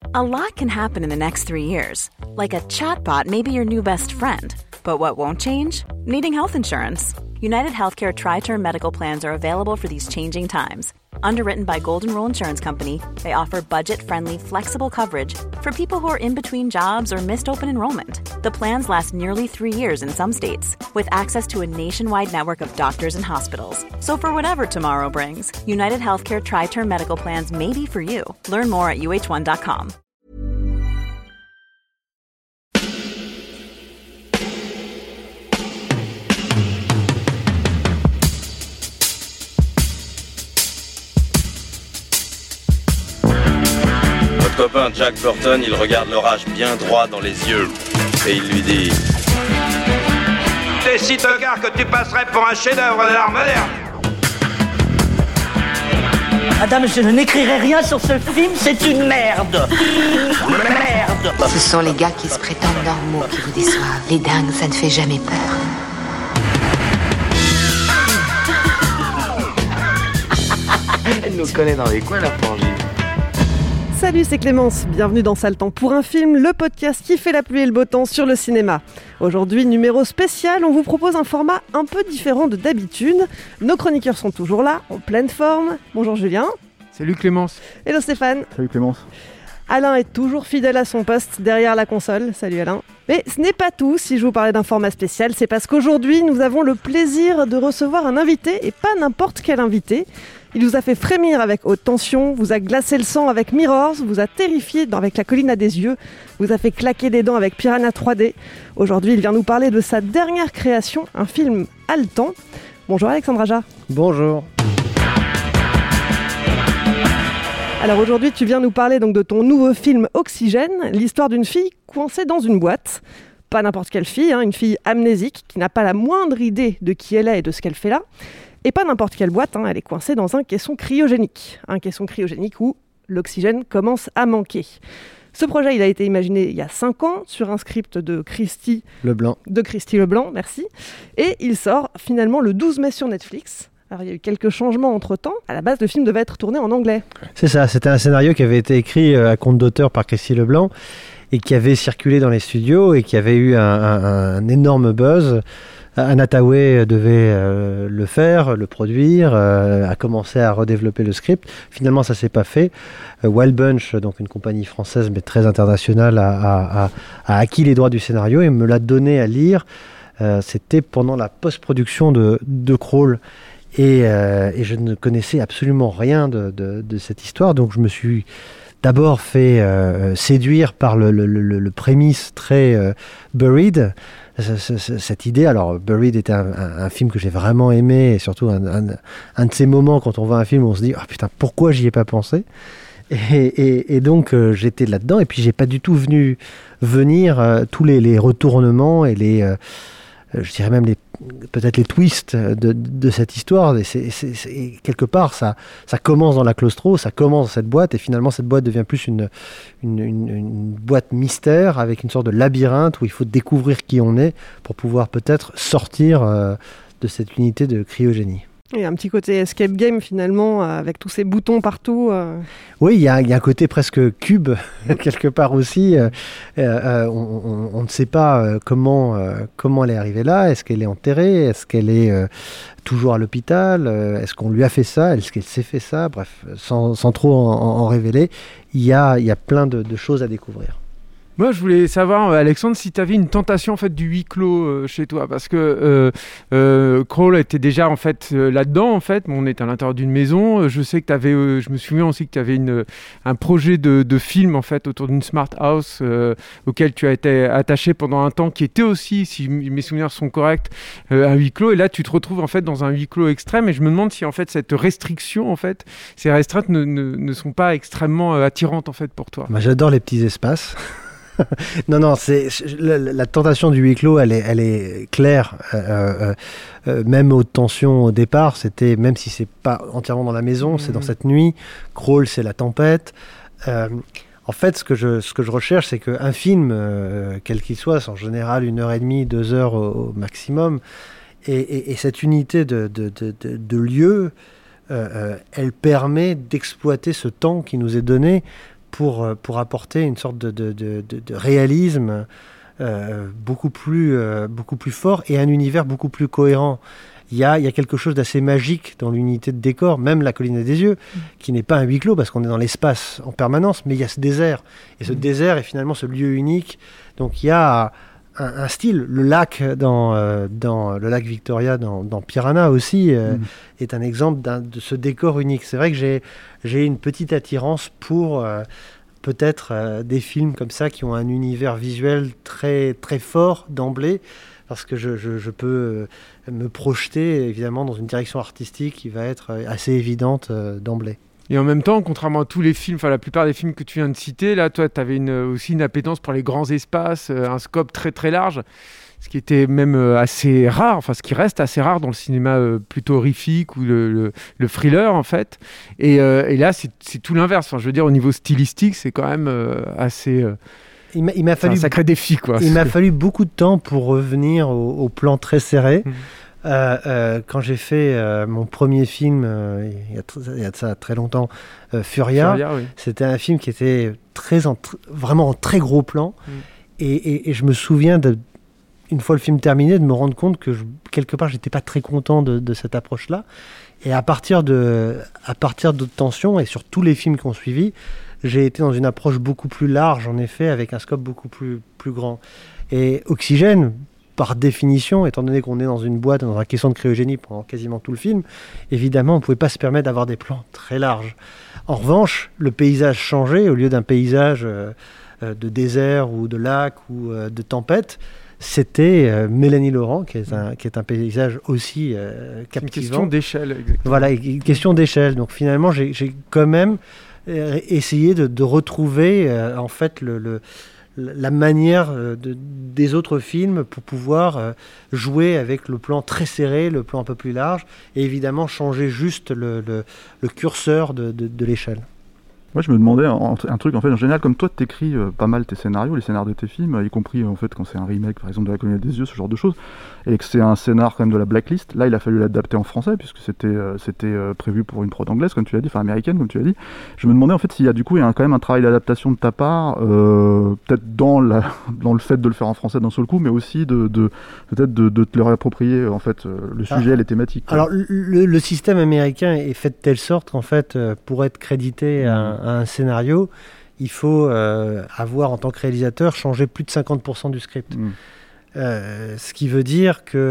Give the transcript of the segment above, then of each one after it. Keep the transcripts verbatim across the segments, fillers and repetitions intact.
A lot can happen in the next three years. Like a chatbot may be your new best friend. But what won't change? Needing health insurance. United Healthcare Tri-Term Medical Plans are available for these changing times. Underwritten by Golden Rule Insurance Company, they offer budget-friendly, flexible coverage for people who are in between jobs or missed open enrollment. The plans last nearly three years in some states, with access to a nationwide network of doctors and hospitals. So for whatever tomorrow brings, United Healthcare Tri-Term Medical Plans may be for you. Learn more at U H one dot com. Votre copain Jack Burton, il regarde l'orage bien droit dans les yeux et il lui dit: T'es si tocard que tu passerais pour un chef-d'œuvre de l'art moderne. Madame, je n'écrirai rien sur ce film, c'est une merde. Merde. Ce sont les gars qui se prétendent normaux qui vous déçoivent. Les dingues, ça ne fait jamais peur. Elle nous connaît dans les coins, la frangine. Salut, c'est Clémence, bienvenue dans Sale Temps pour un film, le podcast qui fait la pluie et le beau temps sur le cinéma. Aujourd'hui, numéro spécial, on vous propose un format un peu différent de d'habitude. Nos chroniqueurs sont toujours là, en pleine forme. Bonjour Julien. Salut Clémence. Hello Stéphane. Salut Clémence. Alain est toujours fidèle à son poste derrière la console. Salut Alain. Mais ce n'est pas tout, si je vous parlais d'un format spécial, c'est parce qu'aujourd'hui, nous avons le plaisir de recevoir un invité, et pas n'importe quel invité. Il vous a fait frémir avec Haute Tension, vous a glacé le sang avec Mirrors, vous a terrifié avec La Colline à des yeux, vous a fait claquer des dents avec Piranha trois D. Aujourd'hui, il vient nous parler de sa dernière création, un film haletant. Bonjour Alexandre Aja. Bonjour. Alors aujourd'hui, tu viens nous parler donc de ton nouveau film Oxygène, l'histoire d'une fille coincée dans une boîte. Pas n'importe quelle fille, hein, une fille amnésique qui n'a pas la moindre idée de qui elle est et de ce qu'elle fait là. Et pas n'importe quelle boîte, hein, elle est coincée dans un caisson cryogénique. Un caisson cryogénique où l'oxygène commence à manquer. Ce projet, il a été imaginé il y a cinq ans sur un script de Christy Leblanc. De Christy Leblanc, merci. Et il sort finalement le douze mai sur Netflix. Alors, il y a eu quelques changements entre-temps. À la base, le film devait être tourné en anglais. C'est ça, c'était un scénario qui avait été écrit à compte d'auteur par Christy Leblanc et qui avait circulé dans les studios et qui avait eu un, un, un énorme buzz. Anna Thaoué devait euh, le faire, le produire, euh, a commencé à redévelopper le script. Finalement, ça ne s'est pas fait. Euh, Wild Bunch, donc une compagnie française mais très internationale, a, a, a, a acquis les droits du scénario et me l'a donné à lire. Euh, c'était pendant la post-production de, de Crawl. Et, euh, et je ne connaissais absolument rien de, de, de cette histoire, donc je me suis d'abord fait euh, séduire par le, le, le, le prémisse très euh, Buried, cette idée. Alors Buried était un, un, un film que j'ai vraiment aimé, et surtout un, un, un de ces moments quand on voit un film où on se dit « Ah oh, putain, pourquoi j'y ai pas pensé ?» Et, et, et donc euh, j'étais là-dedans, et puis j'ai pas du tout venu venir euh, tous les, les retournements et les... Euh, je dirais même les, peut-être les twists de, de cette histoire. Et c'est, c'est, c'est, quelque part, ça, ça commence dans la claustro, ça commence dans cette boîte, et finalement, cette boîte devient plus une, une, une, une boîte mystère avec une sorte de labyrinthe où il faut découvrir qui on est pour pouvoir peut-être sortir euh, de cette unité de cryogénie. Il y a un petit côté escape game finalement, avec tous ces boutons partout. Euh... Oui, il y, a, il y a un côté presque cube, quelque part aussi. Euh, euh, on, on, on ne sait pas euh, comment, euh, comment elle est arrivée là. Est-ce qu'elle est enterrée ? Est-ce qu'elle est euh, toujours à l'hôpital ? euh, Est-ce qu'on lui a fait ça ? Est-ce qu'elle s'est fait ça ? Bref, sans, sans trop en, en révéler, il y a, il y a plein de, de choses à découvrir. Moi, je voulais savoir, Alexandre, si tu avais une tentation en fait, du huis clos euh, chez toi, parce que euh, euh, Crawl était déjà en fait, euh, là-dedans. En fait. On est à l'intérieur d'une maison. Je sais que tu avais, euh, je me souviens aussi que tu avais une, un projet de, de film en fait, autour d'une smart house euh, auquel tu as été attaché pendant un temps, qui était aussi, si mes souvenirs sont corrects, euh, un huis clos. Et là, tu te retrouves en fait, dans un huis clos extrême. Et je me demande si en fait, cette restriction, en fait, ces restreintes ne, ne, ne sont pas extrêmement euh, attirantes en fait, pour toi. Bah, j'adore les petits espaces. non, non, c'est, la, la tentation du huis clos, elle est, elle est claire. Euh, euh, même Haute Tension au départ, c'était, même si c'est pas entièrement dans la maison, mmh. c'est dans cette nuit. Crawl, c'est la tempête. Euh, en fait, ce que je, ce que je recherche, c'est qu'un film, euh, quel qu'il soit, c'est en général une heure et demie, deux heures au, au maximum, et, et, et cette unité de, de, de, de, de lieu, euh, euh, elle permet d'exploiter ce temps qui nous est donné pour, pour apporter une sorte de, de, de, de, de réalisme euh, beaucoup, plus, euh, beaucoup plus fort et un univers beaucoup plus cohérent. Il y a, il y a quelque chose d'assez magique dans l'unité de décor, même la colline des yeux, mmh. qui n'est pas un huis clos parce qu'on est dans l'espace en permanence, mais il y a ce désert. Et ce mmh. désert est finalement ce lieu unique. Donc il y a un, un style. Le lac, dans, euh, dans le lac Victoria, dans, dans Piranha aussi, euh, mmh. est un exemple d'un, de ce décor unique. C'est vrai que j'ai, j'ai une petite attirance pour euh, peut-être euh, des films comme ça qui ont un univers visuel très, très fort d'emblée, parce que je, je, je peux me projeter évidemment dans une direction artistique qui va être assez évidente euh, d'emblée. Et en même temps, contrairement à tous les films, enfin la plupart des films que tu viens de citer, là, toi, tu avais une, aussi une appétence pour les grands espaces, euh, un scope très très large, ce qui était même euh, assez rare, enfin ce qui reste assez rare dans le cinéma euh, plutôt horrifique ou le, le, le thriller en fait. Et, euh, et là, c'est, c'est tout l'inverse. Enfin, je veux dire, au niveau stylistique, c'est quand même euh, assez... Euh, Il m'a, il m'a fallu, c'est un sacré défi, quoi. Il m'a fallu beaucoup de temps pour revenir au, au plan très serré. Mmh. Euh, euh, quand j'ai fait euh, mon premier film, euh, il, y a tr- il y a de ça très longtemps, euh, Furia, Furia oui. C'était un film qui était très en tr- vraiment en très gros plan. Mmh. Et, et, et je me souviens, de, une fois le film terminé, de me rendre compte que je, quelque part, j'étais pas très content de, de cette approche-là. Et à partir de, à partir de Tension, et sur tous les films qui ont suivi, j'ai été dans une approche beaucoup plus large, en effet, avec un scope beaucoup plus, plus grand. Et Oxygène, par définition, étant donné qu'on est dans une boîte, dans un caisson de cryogénie pendant quasiment tout le film, évidemment, on ne pouvait pas se permettre d'avoir des plans très larges. En revanche, le paysage changeait. Au lieu d'un paysage euh, de désert ou de lac ou euh, de tempête, c'était euh, Mélanie Laurent, qui est un, qui est un paysage aussi euh, captivant. Une question d'échelle, exactement. Voilà, une question d'échelle. Donc finalement, j'ai, j'ai quand même essayer de, de retrouver euh, en fait le, le, la manière de, des autres films pour pouvoir euh, jouer avec le plan très serré, le plan un peu plus large, et évidemment changer juste le, le, le curseur de, de, de l'échelle. Moi, je me demandais un, un truc, en fait, en général, comme toi, tu écris euh, pas mal tes scénarios, les scénarios de tes films, y compris, en fait, quand c'est un remake, par exemple, de La Colline des Yeux, ce genre de choses, et que c'est un scénar, quand même, de la Blacklist. Là, il a fallu l'adapter en français, puisque c'était, euh, c'était euh, prévu pour une prod anglaise, comme tu l'as dit, enfin, américaine, comme tu l'as dit. Je me demandais, en fait, s'il y a, du coup, il y a quand même un travail d'adaptation de ta part, euh, peut-être dans, la, dans le fait de le faire en français d'un seul coup, mais aussi de, de peut-être de, de te le réapproprier, en fait, euh, le sujet, ah, les thématiques. Quoi. Alors, le, le système américain est fait de telle sorte qu'en fait, euh, pour être crédité à, mmh. à un scénario, il faut euh, avoir en tant que réalisateur changé plus de cinquante pour cent du script. Mmh. Euh, ce qui veut dire que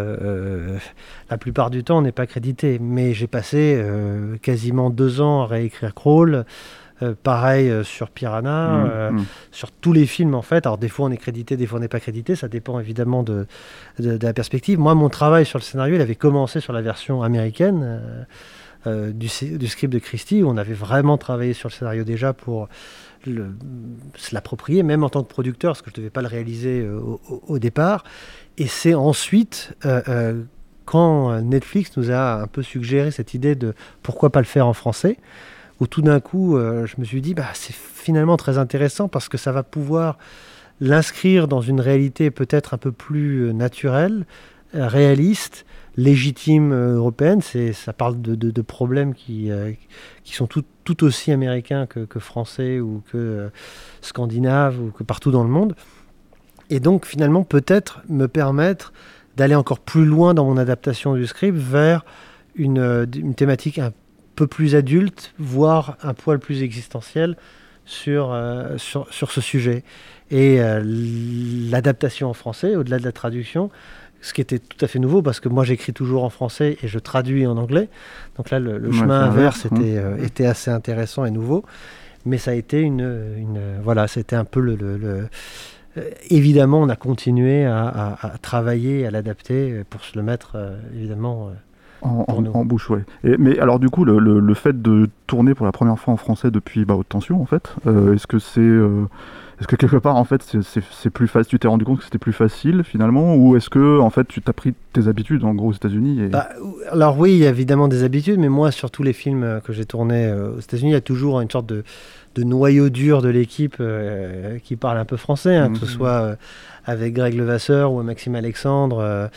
euh, la plupart du temps on n'est pas crédité. Mais j'ai passé euh, quasiment deux ans à réécrire Crawl, euh, pareil euh, sur Piranha, mmh. Euh, mmh. sur tous les films en fait. Alors des fois on est crédité, des fois on n'est pas crédité, ça dépend évidemment de, de, de la perspective. Moi mon travail sur le scénario il avait commencé sur la version américaine euh, Euh, du, du script de Christie, où on avait vraiment travaillé sur le scénario déjà pour le, se l'approprier, même en tant que producteur, parce que je ne devais pas le réaliser euh, au, au départ. Et c'est ensuite, euh, euh, quand Netflix nous a un peu suggéré cette idée de pourquoi pas le faire en français, où tout d'un coup, euh, je me suis dit, bah, c'est finalement très intéressant, parce que ça va pouvoir l'inscrire dans une réalité peut-être un peu plus naturelle, euh, réaliste, légitime euh, européenne. C'est, ça parle de, de, de problèmes qui, euh, qui sont tout, tout aussi américains que, que français ou que euh, scandinaves ou que partout dans le monde. Et donc finalement peut-être me permettre d'aller encore plus loin dans mon adaptation du script vers une, euh, une thématique un peu plus adulte, voire un poil plus existentiel sur, euh, sur, sur ce sujet. Et euh, l'adaptation en français, au-delà de la traduction, ce qui était tout à fait nouveau, parce que moi j'écris toujours en français et je traduis en anglais. Donc là, le, le ouais, chemin inverse était, euh, était assez intéressant et nouveau. Mais ça a été une... une voilà, c'était un peu le... le, le euh, évidemment, on a continué à, à, à travailler, à l'adapter pour se le mettre, euh, évidemment... Euh, En, en, en bouche, ouais. Et, mais alors du coup, le, le, le fait de tourner pour la première fois en français depuis bah, Haute Tension, en fait, euh, est-ce que c'est, euh, est-ce que quelque part, en fait, c'est, c'est, c'est plus facile, tu t'es rendu compte que c'était plus facile finalement, ou est-ce que, en fait, tu t'as pris tes habitudes en gros aux États-Unis et... bah, alors oui, il y a évidemment des habitudes, mais moi, sur tous les films que j'ai tournés euh, aux États-Unis, il y a toujours une sorte de, de noyau dur de l'équipe euh, qui parle un peu français, hein, mmh, que ce soit euh, avec Greg Levasseur ou Maxime Alexandre. Euh,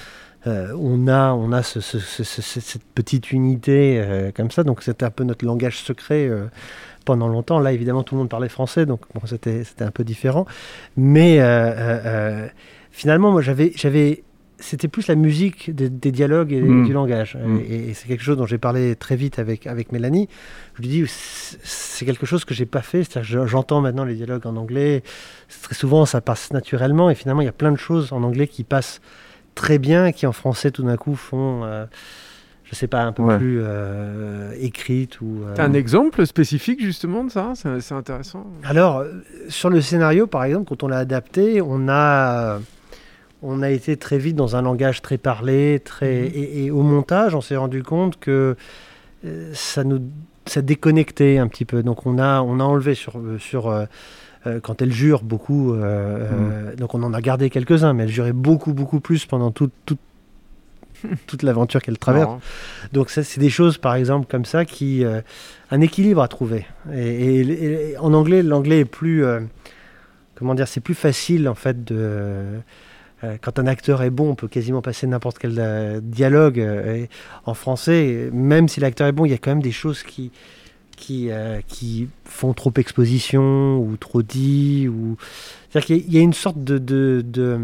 euh, on a, on a ce, ce, ce, ce, cette petite unité euh, comme ça. Donc c'était un peu notre langage secret euh, pendant longtemps. Là, évidemment, tout le monde parlait français, donc bon, c'était, c'était un peu différent. Mais euh, euh, finalement, moi, j'avais, j'avais, c'était plus la musique des, des dialogues et, mmh. et du langage. Mmh. Et, et c'est quelque chose dont j'ai parlé très vite avec, avec Mélanie. Je lui dis, c'est quelque chose que j'ai pas fait. C'est-à-dire que j'entends maintenant les dialogues en anglais. Très souvent, ça passe naturellement. Et finalement, il y a plein de choses en anglais qui passent très bien et qui en français, tout d'un coup, font... Euh, je sais pas, un peu ouais. plus euh, écrite ou... Euh... T'as un exemple spécifique justement de ça ? C'est, c'est intéressant. Alors, sur le scénario, par exemple, quand on l'a adapté, on a, on a été très vite dans un langage très parlé, très... Mmh. Et, et au montage, on s'est rendu compte que euh, ça nous ça déconnectait un petit peu. Donc on a, on a enlevé sur... sur euh, euh, quand elle jure beaucoup, euh, mmh. euh, donc on en a gardé quelques-uns, mais elle jurait beaucoup, beaucoup plus pendant toute... toute toute l'aventure qu'elle traverse. Non. Donc ça, c'est des choses, par exemple, comme ça, qui... Euh, un équilibre à trouver. Et, et, et en anglais, l'anglais est plus... Euh, comment dire ? C'est plus facile, en fait, de... Euh, quand un acteur est bon, on peut quasiment passer n'importe quel euh, dialogue. Euh, et en français, même si l'acteur est bon, il y a quand même des choses qui... Qui, euh, qui font trop exposition, ou trop dit, ou... C'est-à-dire qu'il y a une sorte de... de, de,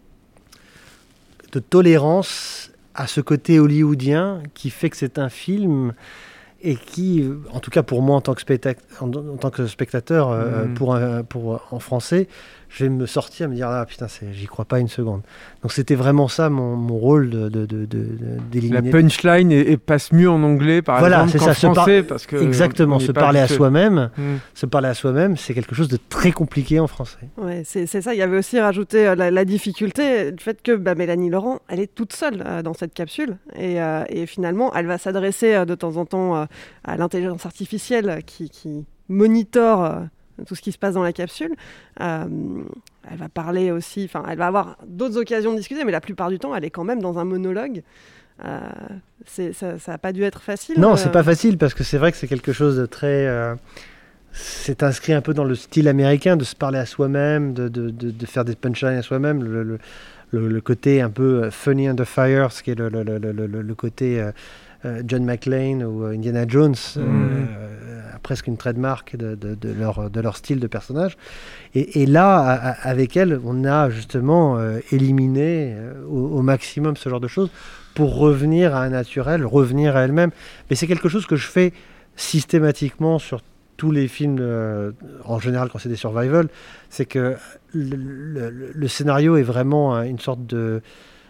de tolérance à ce côté hollywoodien qui fait que c'est un film et qui, en tout cas pour moi en tant que, spectac- en, en tant que spectateur, mmh. euh, pour, un, pour, en français, je vais me sortir et me dire ah putain, c'est, j'y crois pas une seconde. Donc c'était vraiment ça mon, mon rôle de, de, de, de, d'éliminer. La punchline et, et passe mieux en anglais par voilà, exemple c'est qu'en ça, français. Par... Parce que exactement, se parler à soi-même, mmh. se parler à soi-même, c'est quelque chose de très compliqué en français. Ouais, c'est, c'est ça. Il y avait aussi rajouté euh, la, la difficulté, le fait que bah, Mélanie Laurent, elle est toute seule euh, dans cette capsule et, euh, et finalement, elle va s'adresser euh, de temps en temps euh, à l'intelligence artificielle qui, qui monitore euh, tout ce qui se passe dans la capsule. Euh, elle va parler aussi, enfin, elle va avoir d'autres occasions de discuter, mais la plupart du temps, elle est quand même dans un monologue. Euh, c'est, ça n'a pas dû être facile. Non, euh... c'est pas facile parce que c'est vrai que c'est quelque chose de très. Euh, c'est inscrit un peu dans le style américain de se parler à soi-même, de, de, de, de faire des punchlines à soi-même. Le, le, le, le côté un peu funny under fire, ce qui est le, le, le, le, le côté. Euh, Euh, John McClane ou euh, Indiana Jones, mmh. euh, presque une trademark de, de, de, leur, de leur style de personnage. Et, et là, à, à, avec elle, on a justement euh, éliminé euh, au, au maximum ce genre de choses pour revenir à un naturel, revenir à elle-même. Mais c'est quelque chose que je fais systématiquement sur tous les films, euh, en général quand c'est des survival, c'est que le, le, le scénario est vraiment une sorte de,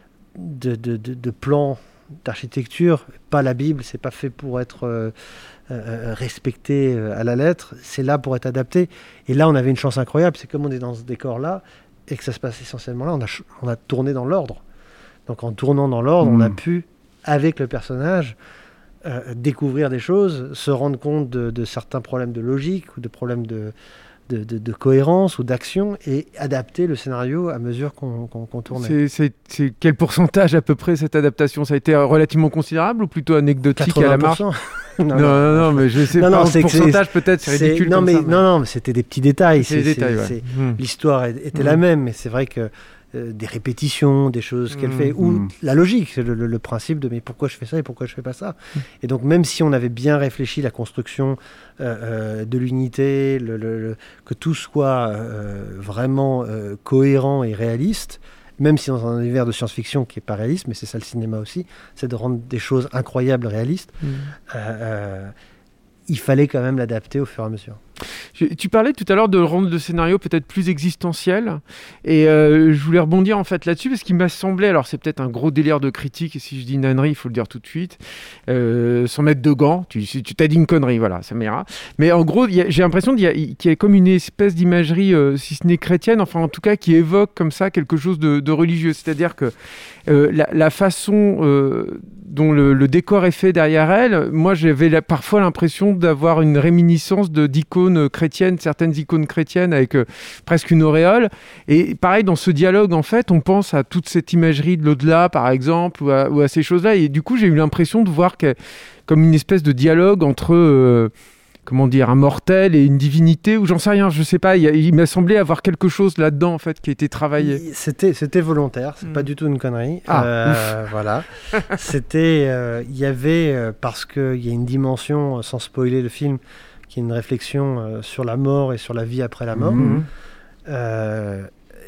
de, de, de, de plan d'architecture, pas la Bible, c'est pas fait pour être euh, euh, respecté euh, à la lettre, c'est là pour être adapté. Et là, on avait une chance incroyable, c'est comme on est dans ce décor-là, et que ça se passe essentiellement là, on a, on a tourné dans l'ordre. Donc en tournant dans l'ordre, mmh. on a pu, avec le personnage, euh, découvrir des choses, se rendre compte de, de certains problèmes de logique, ou de problèmes de... De, de, de cohérence ou d'action et adapter le scénario à mesure qu'on, qu'on, qu'on tournait. C'est, c'est, c'est quel pourcentage à peu près cette adaptation ? Ça a été relativement considérable ou plutôt anecdotique à la marge ? non, non, non, non, mais je sais non, pas, non, c'est pourcentage c'est, peut-être, c'est, c'est ridicule non, comme mais, ça. Mais... Non, non, mais c'était des petits détails. C'est, c'est des détails, c'est, ouais. c'est, mmh. L'histoire était mmh. la même, mais c'est vrai que euh, des répétitions, des choses qu'elle mmh. fait, ou mmh. la logique, le, le, le principe de mais pourquoi je fais ça et pourquoi je fais pas ça. Mmh. Et donc même si on avait bien réfléchi la construction euh, euh, de l'unité, le, le, le, que tout soit euh, vraiment euh, cohérent et réaliste, même si dans un univers de science-fiction qui est pas réaliste, mais c'est ça le cinéma aussi, c'est de rendre des choses incroyables réalistes. Mmh. Euh, euh, il fallait quand même l'adapter au fur et à mesure. Je, tu parlais tout à l'heure de rendre le scénario peut-être plus existentiel, et euh, je voulais rebondir en fait là-dessus parce qu'il m'a semblé, alors c'est peut-être un gros délire de critique, et si je dis une ânerie, il faut le dire tout de suite, euh, sans mettre de gants, tu, tu t'as dit une connerie, voilà, ça m'ira. Mais en gros, y a, j'ai l'impression qu'il y a, qu'il y a comme une espèce d'imagerie, euh, si ce n'est chrétienne, enfin en tout cas qui évoque comme ça quelque chose de, de religieux, c'est-à-dire que euh, la, la façon euh, dont le, le décor est fait derrière elle, moi j'avais la, parfois l'impression d'avoir une réminiscence de, d'icônes chrétiennes, certaines icônes chrétiennes avec euh, presque une auréole. Et pareil, dans ce dialogue, en fait, on pense à toute cette imagerie de l'au-delà, par exemple, ou à, ou à ces choses-là. Et du coup, j'ai eu l'impression de voir que, comme une espèce de dialogue entre... Euh, comment dire, un mortel et une divinité, ou j'en sais rien, je sais pas. Il, il m'a semblé avoir quelque chose là-dedans en fait qui a été travaillé. C'était, c'était volontaire, c'est mmh. pas du tout une connerie. Ah, euh, voilà. C'était, euh, il y avait euh, parce que il y a une dimension, sans spoiler le film, qui est une réflexion euh, sur la mort et sur la vie après la mort. Mmh. Euh,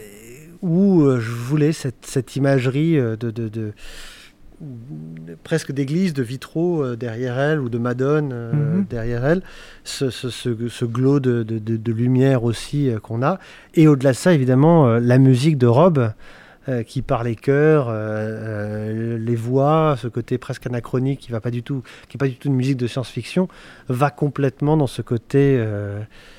où euh, je voulais cette, cette imagerie euh, de, de, de, de presque d'église, de vitraux euh, derrière elle, ou de Madone euh, mm-hmm. derrière elle, ce, ce, ce, ce glow de, de, de, de lumière aussi euh, qu'on a. Et au-delà de ça, évidemment, euh, la musique de Rob, euh, qui par les chœurs, euh, euh, les voix, ce côté presque anachronique, qui va pas du tout, qui n'est pas du tout une musique de science-fiction, va complètement dans ce côté... Euh,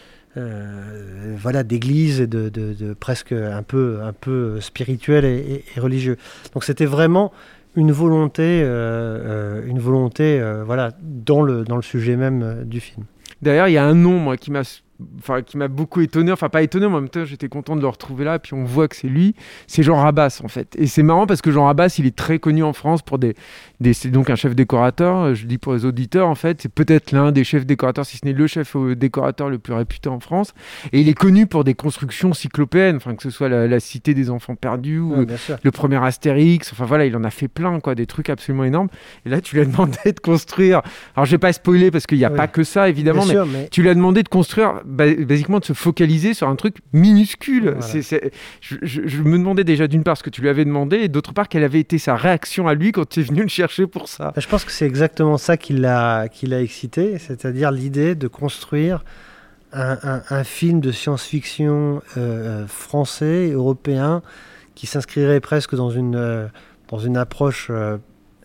Euh, voilà, d'église et de, de, de presque un peu, un peu spirituel et, et, et religieux. Donc c'était vraiment une volonté, euh, une volonté euh, voilà, dans le, dans le sujet même du film. D'ailleurs, il y a un nom moi, qui m'a... Enfin, qui m'a beaucoup étonné, enfin pas étonné, mais en même temps j'étais content de le retrouver là, puis on voit que c'est lui, c'est Jean Rabas en fait. Et c'est marrant parce que Jean Rabas, il est très connu en France pour des, des c'est donc un chef décorateur, je dis pour les auditeurs en fait, c'est peut-être l'un des chefs décorateurs, si ce n'est le chef décorateur le plus réputé en France, et il est connu pour des constructions cyclopéennes, enfin que ce soit la, la Cité des Enfants Perdus, ou ouais, le premier Astérix, enfin voilà, il en a fait plein, quoi, des trucs absolument énormes, et là tu lui as demandé de construire, alors je vais pas spoiler parce qu'il n'y a oui. pas que ça évidemment, mais, sûr, mais tu lui as demandé de construire, bah, basiquement de se focaliser sur un truc minuscule. Voilà. C'est, c'est... Je, je, je me demandais déjà d'une part ce que tu lui avais demandé et d'autre part quelle avait été sa réaction à lui quand tu es venu le chercher pour ça. Je pense que c'est exactement ça qui l'a, qui l'a excité, c'est-à-dire l'idée de construire un, un, un film de science-fiction euh, français, européen, qui s'inscrirait presque dans une, euh, dans une approche euh,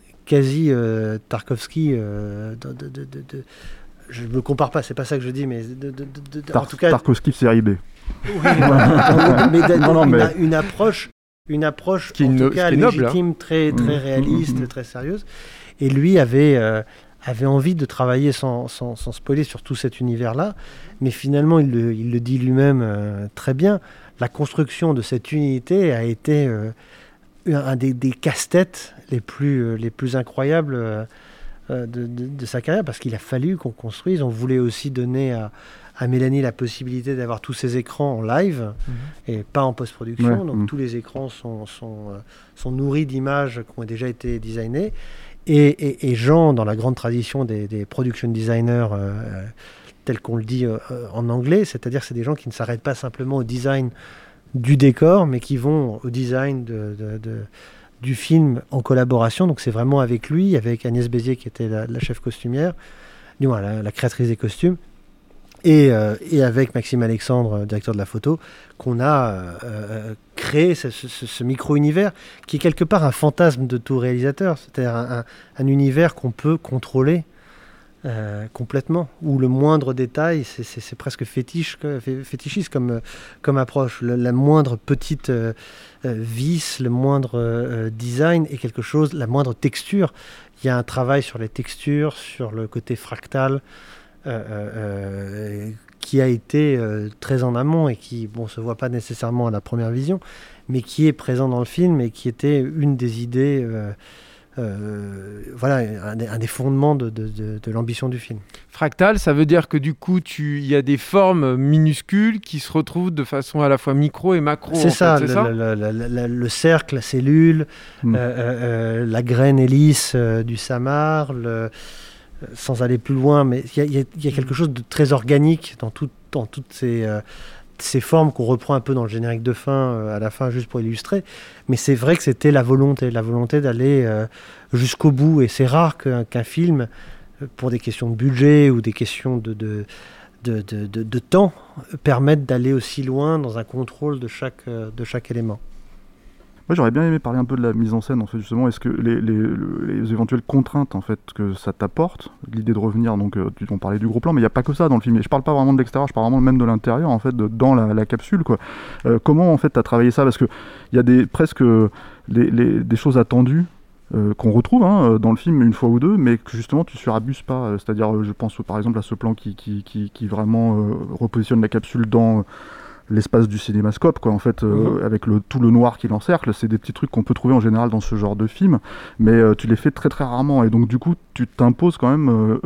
quasi euh, Tarkovsky euh, de, de, de, de, de je ne me compare pas, c'est pas ça que je dis, mais de, de, de, de, Tar- en tout cas... Tarkovsky série B. Oui, voilà. mais, non, non, mais... Une, une approche, une approche qui en no- tout cas noble, légitime, hein. très, très mmh, réaliste, mmh, très sérieuse. Et lui avait, euh, avait envie de travailler sans, sans, sans spoiler sur tout cet univers-là, mais finalement, il le, il le dit lui-même euh, très bien, la construction de cette unité a été euh, un des, des casse-têtes les plus, euh, les plus incroyables euh, De, de, de sa carrière, parce qu'il a fallu qu'on construise. On voulait aussi donner à, à Mélanie la possibilité d'avoir tous ses écrans en live mmh. et pas en post-production. Ouais, donc mmh. tous les écrans sont, sont, euh, sont nourris d'images qui ont déjà été designées. Et, et, et Jean, dans la grande tradition des, des production designers, euh, tels qu'on le dit euh, en anglais, c'est-à-dire que c'est des gens qui ne s'arrêtent pas simplement au design du décor, mais qui vont au design de... de, de du film en collaboration, donc c'est vraiment avec lui, avec Agnès Bézier qui était la, la chef costumière, du moins la, la créatrice des costumes, et, euh, et avec Maxime Alexandre, directeur de la photo, qu'on a euh, créé ce, ce, ce micro-univers qui est quelque part un fantasme de tout réalisateur, c'est-à-dire un, un, un univers qu'on peut contrôler euh, complètement, où le moindre détail, c'est, c'est, c'est presque fétiche, fétichiste comme, comme approche, le, la moindre petite... Euh, Euh, vis, le moindre euh, design est quelque chose, la moindre texture. Il y a un travail sur les textures, sur le côté fractal, euh, euh, qui a été euh, très en amont et qui bon, se voit pas nécessairement à la première vision, mais qui est présent dans le film et qui était une des idées, euh, euh, voilà, un des, un des fondements de, de, de, de l'ambition du film. Fractal, ça veut dire que du coup, il y a des formes minuscules qui se retrouvent de façon à la fois micro et macro. C'est, en ça, fait, c'est le, ça le, le, le, le cercle, la cellule, mmh. euh, euh, la graine hélice euh, du samar, le, sans aller plus loin, mais il y, y, y a quelque chose de très organique dans, tout, dans toutes ces... Euh, ces formes qu'on reprend un peu dans le générique de fin, euh, à la fin, juste pour illustrer. Mais c'est vrai que c'était la volonté, la volonté d'aller euh, jusqu'au bout. Et c'est rare qu'un, qu'un film, pour des questions de budget ou des questions de, de, de, de, de, de temps, permette d'aller aussi loin dans un contrôle de chaque, euh, de chaque élément. Moi, j'aurais bien aimé parler un peu de la mise en scène, en fait, justement. Est-ce que les, les, les éventuelles contraintes, en fait, que ça t'apporte, l'idée de revenir, donc, euh, on parlait du gros plan, mais il n'y a pas que ça dans le film. Et je parle pas vraiment de l'extérieur, je parle vraiment même de l'intérieur, en fait, de, dans la, la capsule, quoi. Euh, comment, en fait, tu as travaillé ça ? Parce que il y a des, presque les, les, des choses attendues euh, qu'on retrouve hein, dans le film une fois ou deux, mais que justement, tu surabuses pas. C'est-à-dire, je pense, par exemple, à ce plan qui, qui, qui, qui vraiment euh, repositionne la capsule dans... l'espace du cinémascope, quoi, en fait, euh, mmh. avec le, tout le noir qui l'encercle. C'est des petits trucs qu'on peut trouver en général dans ce genre de film, mais euh, tu les fais très très rarement, et donc du coup tu t'imposes quand même euh,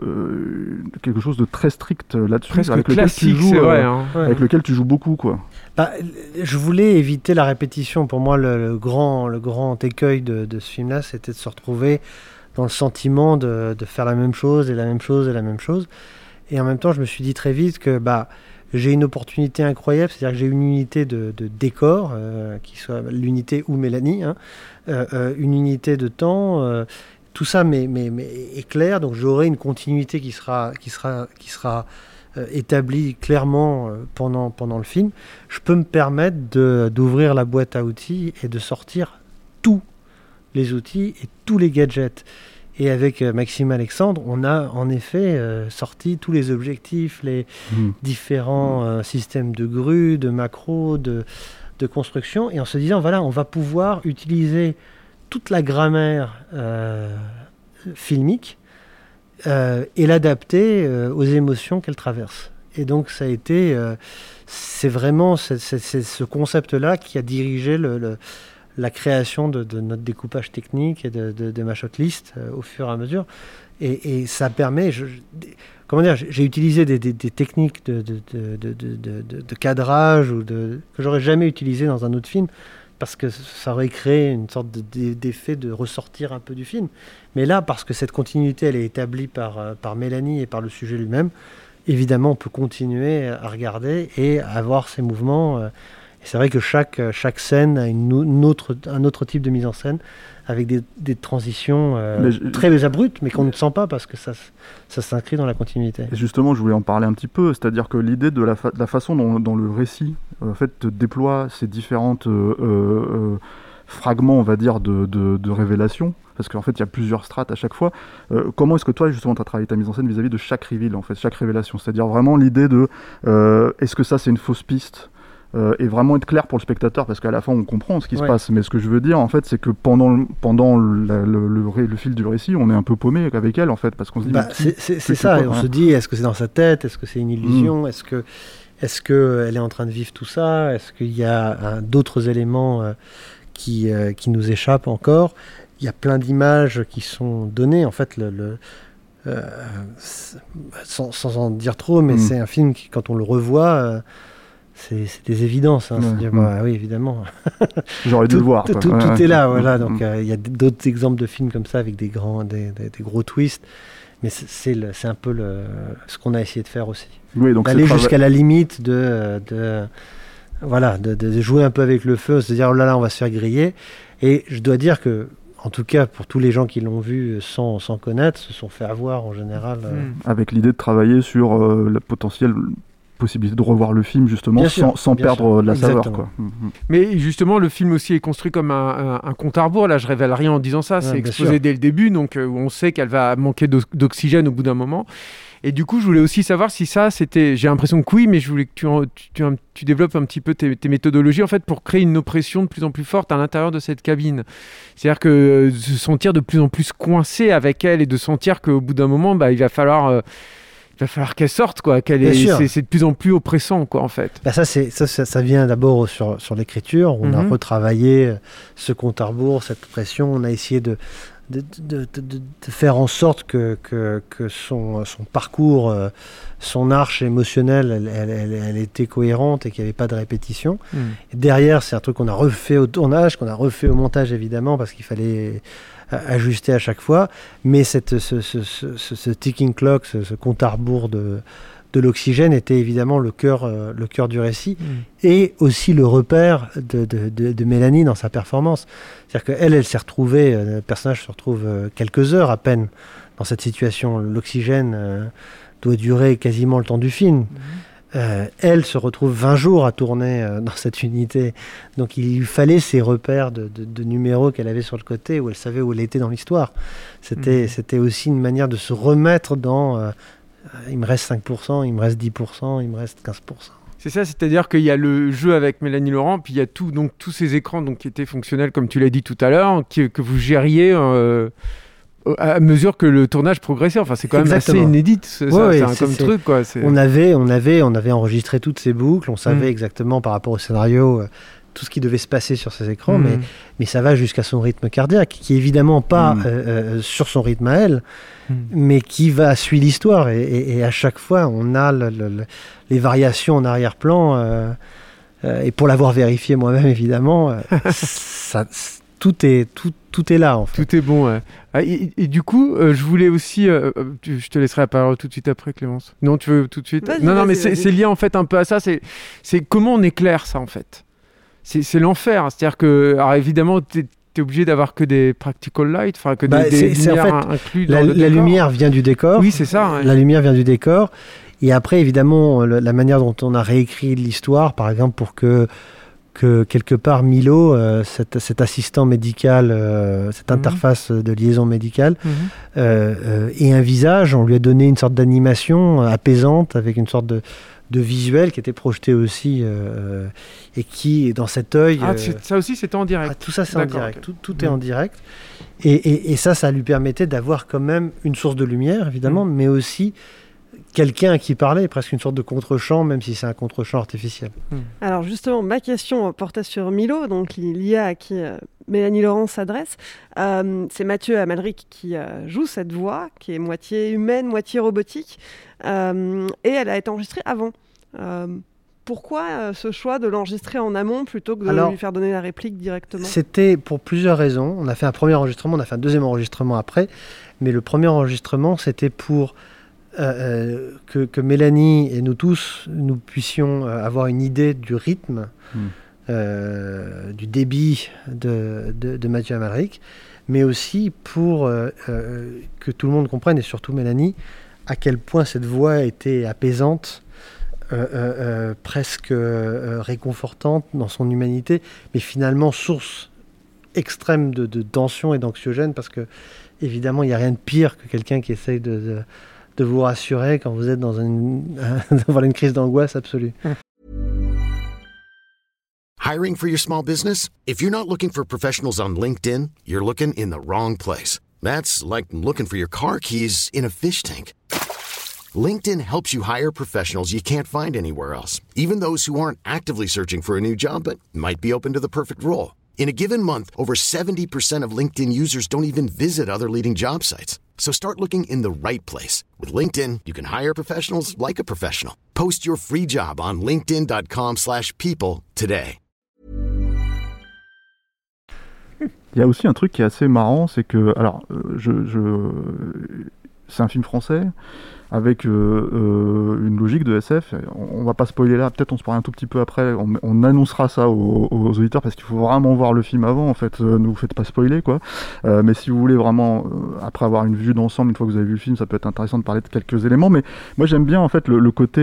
euh, quelque chose de très strict là-dessus, presque avec classique, lequel tu joues, c'est vrai, euh, hein. avec ouais. lequel tu joues beaucoup, quoi. Bah, je voulais éviter la répétition. Pour moi, le, le grand, le grand écueil de, de ce film-là, c'était de se retrouver dans le sentiment de, de faire la même chose et la même chose et la même chose. Et en même temps, je me suis dit très vite que bah, j'ai une opportunité incroyable, c'est-à-dire que j'ai une unité de, de décor, euh, qui soit l'unité ou Mélanie, hein, euh, euh, une unité de temps, euh, tout ça mais, mais, mais est clair, donc j'aurai une continuité qui sera, qui sera, qui sera euh, établie clairement euh, pendant, pendant le film. Je peux me permettre de, d'ouvrir la boîte à outils et de sortir tous les outils et tous les gadgets. Et avec euh, Maxime Alexandre, on a en effet euh, sorti tous les objectifs, les mmh. différents euh, systèmes de grues, de macros, de, de construction, et en se disant, voilà, on va pouvoir utiliser toute la grammaire euh, filmique euh, et l'adapter euh, aux émotions qu'elle traverse. Et donc ça a été, euh, c'est vraiment c'est, c'est, c'est ce concept-là qui a dirigé le... le la création de, de notre découpage technique et de, de, de ma shotlist euh, au fur et à mesure. Et, et ça permet... Je, je, comment dire, j'ai utilisé des, des, des techniques de, de, de, de, de, de, de cadrage ou de, que j'aurais jamais utilisées dans un autre film, parce que ça aurait créé une sorte de, de, d'effet de ressortir un peu du film. Mais là, parce que cette continuité, elle est établie par, euh, par Mélanie et par le sujet lui-même, évidemment, on peut continuer à regarder et à avoir ces mouvements... Euh, C'est vrai que chaque, chaque scène a une, une autre, un autre type de mise en scène, avec des, des transitions euh, je, très abruptes, mais qu'on ne sent pas parce que ça, ça s'inscrit dans la continuité. Et justement, je voulais en parler un petit peu, c'est-à-dire que l'idée de la, fa- de la façon dont, dont le récit euh, en fait, déploie ces différentes euh, euh, fragments, on va dire, de, de, de révélation, parce qu'en fait, il y a plusieurs strates à chaque fois. Euh, comment est-ce que toi, justement, tu as travaillé ta mise en scène vis-à-vis de chaque reveal, en fait, chaque révélation, c'est-à-dire vraiment l'idée de euh, est-ce que ça, c'est une fausse piste ? Euh, et vraiment être clair pour le spectateur, parce qu'à la fin on comprend ce qui ouais. se passe, mais ce que je veux dire en fait c'est que pendant, le, pendant le, le, le, ré, le fil du récit on est un peu paumé avec elle en fait, parce qu'on se dit bah, c'est, c'est, c'est ça, quoi, on hein. se dit est-ce que c'est dans sa tête, est-ce que c'est une illusion, mmh. est-ce que est-ce qu'elle est en train de vivre tout ça, est-ce qu'il y a hein, d'autres éléments euh, qui, euh, qui nous échappent encore. Il y a plein d'images qui sont données en fait, le, le euh, sans, sans en dire trop, mais mmh. c'est un film qui quand on le revoit euh, C'est, c'est des évidences, hein. Ouais, dire, mmh. bah, oui évidemment. J'aurais dû tout, le voir. Tout, quoi. tout, ouais, tout ouais. est là, voilà. Mmh. Donc il euh, y a d'autres exemples de films comme ça avec des grands, des, des, des gros twists, mais c'est, c'est, le, c'est un peu le, ce qu'on a essayé de faire aussi. Oui, donc d'aller trava- jusqu'à la limite de, de voilà, de, de jouer un peu avec le feu, se dire oh là là, on va se faire griller. Et je dois dire que, en tout cas, pour tous les gens qui l'ont vu sans, sans connaître, se sont fait avoir en général. Euh... Mmh. Avec l'idée de travailler sur euh, le potentiel. Possibilité de revoir le film justement bien sans, sûr, sans perdre sûr. de la Exactement. saveur quoi. Mmh. Mais justement le film aussi est construit comme un, un, un compte à rebours, là je révèle rien en disant ça, ouais, c'est exposé sûr. dès le début, donc euh, on sait qu'elle va manquer d'oxygène au bout d'un moment, et du coup je voulais aussi savoir si ça c'était, j'ai l'impression que oui, mais je voulais que tu, tu, tu, tu développes un petit peu tes, tes méthodologies en fait pour créer une oppression de plus en plus forte à l'intérieur de cette cabine, c'est-à-dire que euh, se sentir de plus en plus coincé avec elle et de sentir qu'au bout d'un moment bah, il va falloir euh, il va falloir qu'elle sorte, quoi. Qu'elle est, c'est, c'est de plus en plus oppressant, quoi, en fait. Bah ça, c'est, ça, ça, ça vient d'abord sur, sur l'écriture. On mm-hmm. a retravaillé ce compte à rebours, cette pression. On a essayé de, de, de, de, de faire en sorte que, que, que son, son parcours, euh, son arche émotionnelle, elle, elle, elle, elle était cohérente et qu'il n'y avait pas de répétition. Mm. Et derrière, c'est un truc qu'on a refait au tournage, qu'on a refait au montage, évidemment, parce qu'il fallait ajuster à chaque fois, mais cette, ce, ce, ce, ce ticking clock, ce, ce compte à rebours de, de l'oxygène était évidemment le cœur, euh, le cœur du récit, mmh. et aussi le repère de, de, de, de Mélanie dans sa performance. C'est-à-dire qu'elle, elle s'est retrouvée, euh, le personnage se retrouve euh, quelques heures à peine dans cette situation. L'oxygène euh, doit durer quasiment le temps du film. Mmh. Euh, elle se retrouve vingt jours à tourner euh, dans cette unité. Donc il lui fallait ces repères de, de, de numéros qu'elle avait sur le côté, où elle savait où elle était dans l'histoire. C'était, mmh. c'était aussi une manière de se remettre dans euh, il me reste cinq pour cent, il me reste dix pour cent, il me reste quinze pour cent. C'est ça, c'est-à-dire qu'il y a le jeu avec Mélanie Laurent, puis il y a tout, donc, tous ces écrans donc, qui étaient fonctionnels, comme tu l'as dit tout à l'heure, qui, que vous gériez... Euh... à mesure que le tournage progressait. Enfin, c'est quand même Exactement. assez inédit. C'est, Ouais, ça, ouais, c'est un c'est, comme c'est... truc, quoi. C'est... On avait, on avait, on avait enregistré toutes ces boucles. On savait Mm. exactement par rapport au scénario euh, tout ce qui devait se passer sur ces écrans, Mm. mais mais ça va jusqu'à son rythme cardiaque, qui est évidemment pas Mm. euh, euh, sur son rythme à elle, Mm. mais qui va suivre l'histoire. Et, et, et à chaque fois, on a le, le, le, les variations en arrière-plan. Euh, euh, et pour l'avoir vérifié moi-même, évidemment, euh, ça, tout est tout, tout est là en fait. Tout est bon, ouais. Ah, et, et du coup, euh, je voulais aussi... Euh, tu, je te laisserai la parole tout de suite après, Clémence. Non, tu veux tout de suite Vas-y, Non, non, vas-y, mais c'est, vas-y. c'est lié en fait un peu à ça. C'est, c'est comment on éclaire ça, en fait. C'est, c'est l'enfer. C'est-à-dire que, alors évidemment, t'es, t'es obligé d'avoir que des practical light, enfin que Bah, des, des c'est- c'est en lumières fait, inclus La, dans le la décor. lumière vient du décor. Oui, c'est ça. Ouais. La lumière vient du décor. Et après, évidemment, le- la manière dont on a réécrit l'histoire, par exemple, pour que, que quelque part Milo, euh, cet, cet assistant médical, euh, cette Mhm. interface de liaison médicale, Mhm. euh, euh, ait un visage, on lui a donné une sorte d'animation euh, apaisante, avec une sorte de, de visuel qui était projeté aussi, euh, et qui, dans cet œil... Ah, euh, c'est- ça aussi, c'était en direct. ah, tout ça, c'est D'accord, en direct. ok. Tout, tout est Mhm. en direct. Et, et- et ça, ça lui permettait d'avoir quand même une source de lumière, évidemment, mais aussi quelqu'un à qui parler, presque une sorte de contre-champ, même si c'est un contre-champ artificiel. Alors justement, ma question portait sur Milo, donc l'I A à qui euh, Mélanie Laurent s'adresse. Euh, c'est Mathieu Amalric qui euh, joue cette voix, qui est moitié humaine, moitié robotique, euh, et elle a été enregistrée avant. Euh, pourquoi euh, ce choix de l'enregistrer en amont plutôt que de Alors, lui faire donner la réplique directement ? C'était pour plusieurs raisons. On a fait un premier enregistrement, on a fait un deuxième enregistrement après, mais le premier enregistrement, c'était pour euh, euh, que, que Mélanie et nous tous, nous puissions euh, avoir une idée du rythme, Mm. euh, du débit de, de, de Mathieu Amalric, mais aussi pour euh, euh, que tout le monde comprenne, et surtout Mélanie, à quel point cette voix était apaisante, euh, euh, euh, presque euh, réconfortante dans son humanité, mais finalement source extrême de, de tension et d'anxiogène, parce que évidemment il n'y a rien de pire que quelqu'un qui essaye de, de, de vous rassurer quand vous êtes dans une, voilà, une crise d'angoisse absolue. Hiring for your small business? If you're not looking for professionals on LinkedIn, you're looking in the wrong place. That's like looking for your car keys in a fish tank. LinkedIn helps you hire professionals you can't find anywhere else, even those who aren't actively searching for a new job but might be open to the perfect role. In a given month, over seventy percent of LinkedIn users don't even visit other leading job sites. So start looking in the right place. With LinkedIn, you can hire professionals like a professional. Post your free job on linkedin.com slash people today. Il y a aussi un truc qui est assez marrant, c'est que, alors, euh, je, je, c'est un film français avec euh, euh, une logique de S F. On, on va pas spoiler là, peut-être on se parle un tout petit peu après. On, on annoncera ça aux, aux auditeurs parce qu'il faut vraiment voir le film avant. En fait, euh, ne vous faites pas spoiler, quoi. Euh, mais si vous voulez vraiment, euh, après avoir une vue d'ensemble, une fois que vous avez vu le film, ça peut être intéressant de parler de quelques éléments. Mais moi, j'aime bien en fait le, le côté,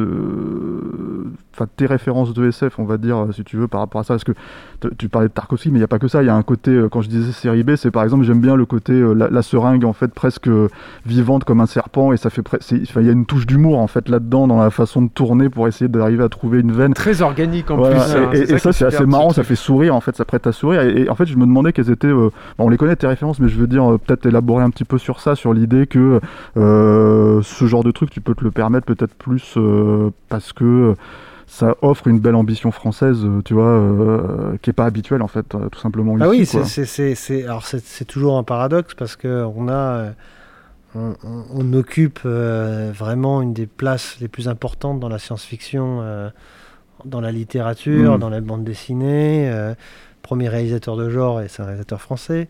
enfin, euh, tes références de S F, on va dire, si tu veux, par rapport à ça, parce que t- tu parlais de Tarkovsky, mais il y a pas que ça. Il y a un côté, euh, quand je disais série B, c'est par exemple, j'aime bien le côté euh, la, la seringue en fait presque euh, vivante comme un serpent, et ça fait, il y a une touche d'humour en fait là-dedans dans la façon de tourner pour essayer d'arriver à trouver une veine très organique en voilà, plus. et, hein, et, c'est et ça, c'est assez marrant, ça fait sourire en fait, ça prête à sourire. Et, et en fait, je me demandais quelles étaient. Euh, bon, on les connaît tes références, mais je veux dire euh, peut-être élaborer un petit peu sur ça, sur l'idée que euh, ce genre de truc, tu peux te le permettre peut-être plus euh, parce que ça offre une belle ambition française, tu vois, euh, qui est pas habituelle en fait, euh, tout simplement. Ah ici, oui, quoi. c'est, c'est, c'est, c'est, alors c'est, c'est toujours un paradoxe parce que on a, euh, on, on, on occupe euh, vraiment une des places les plus importantes dans la science-fiction, euh, dans la littérature, Mmh. dans la bande dessinée. Euh, premier réalisateur de genre et c'est un réalisateur français.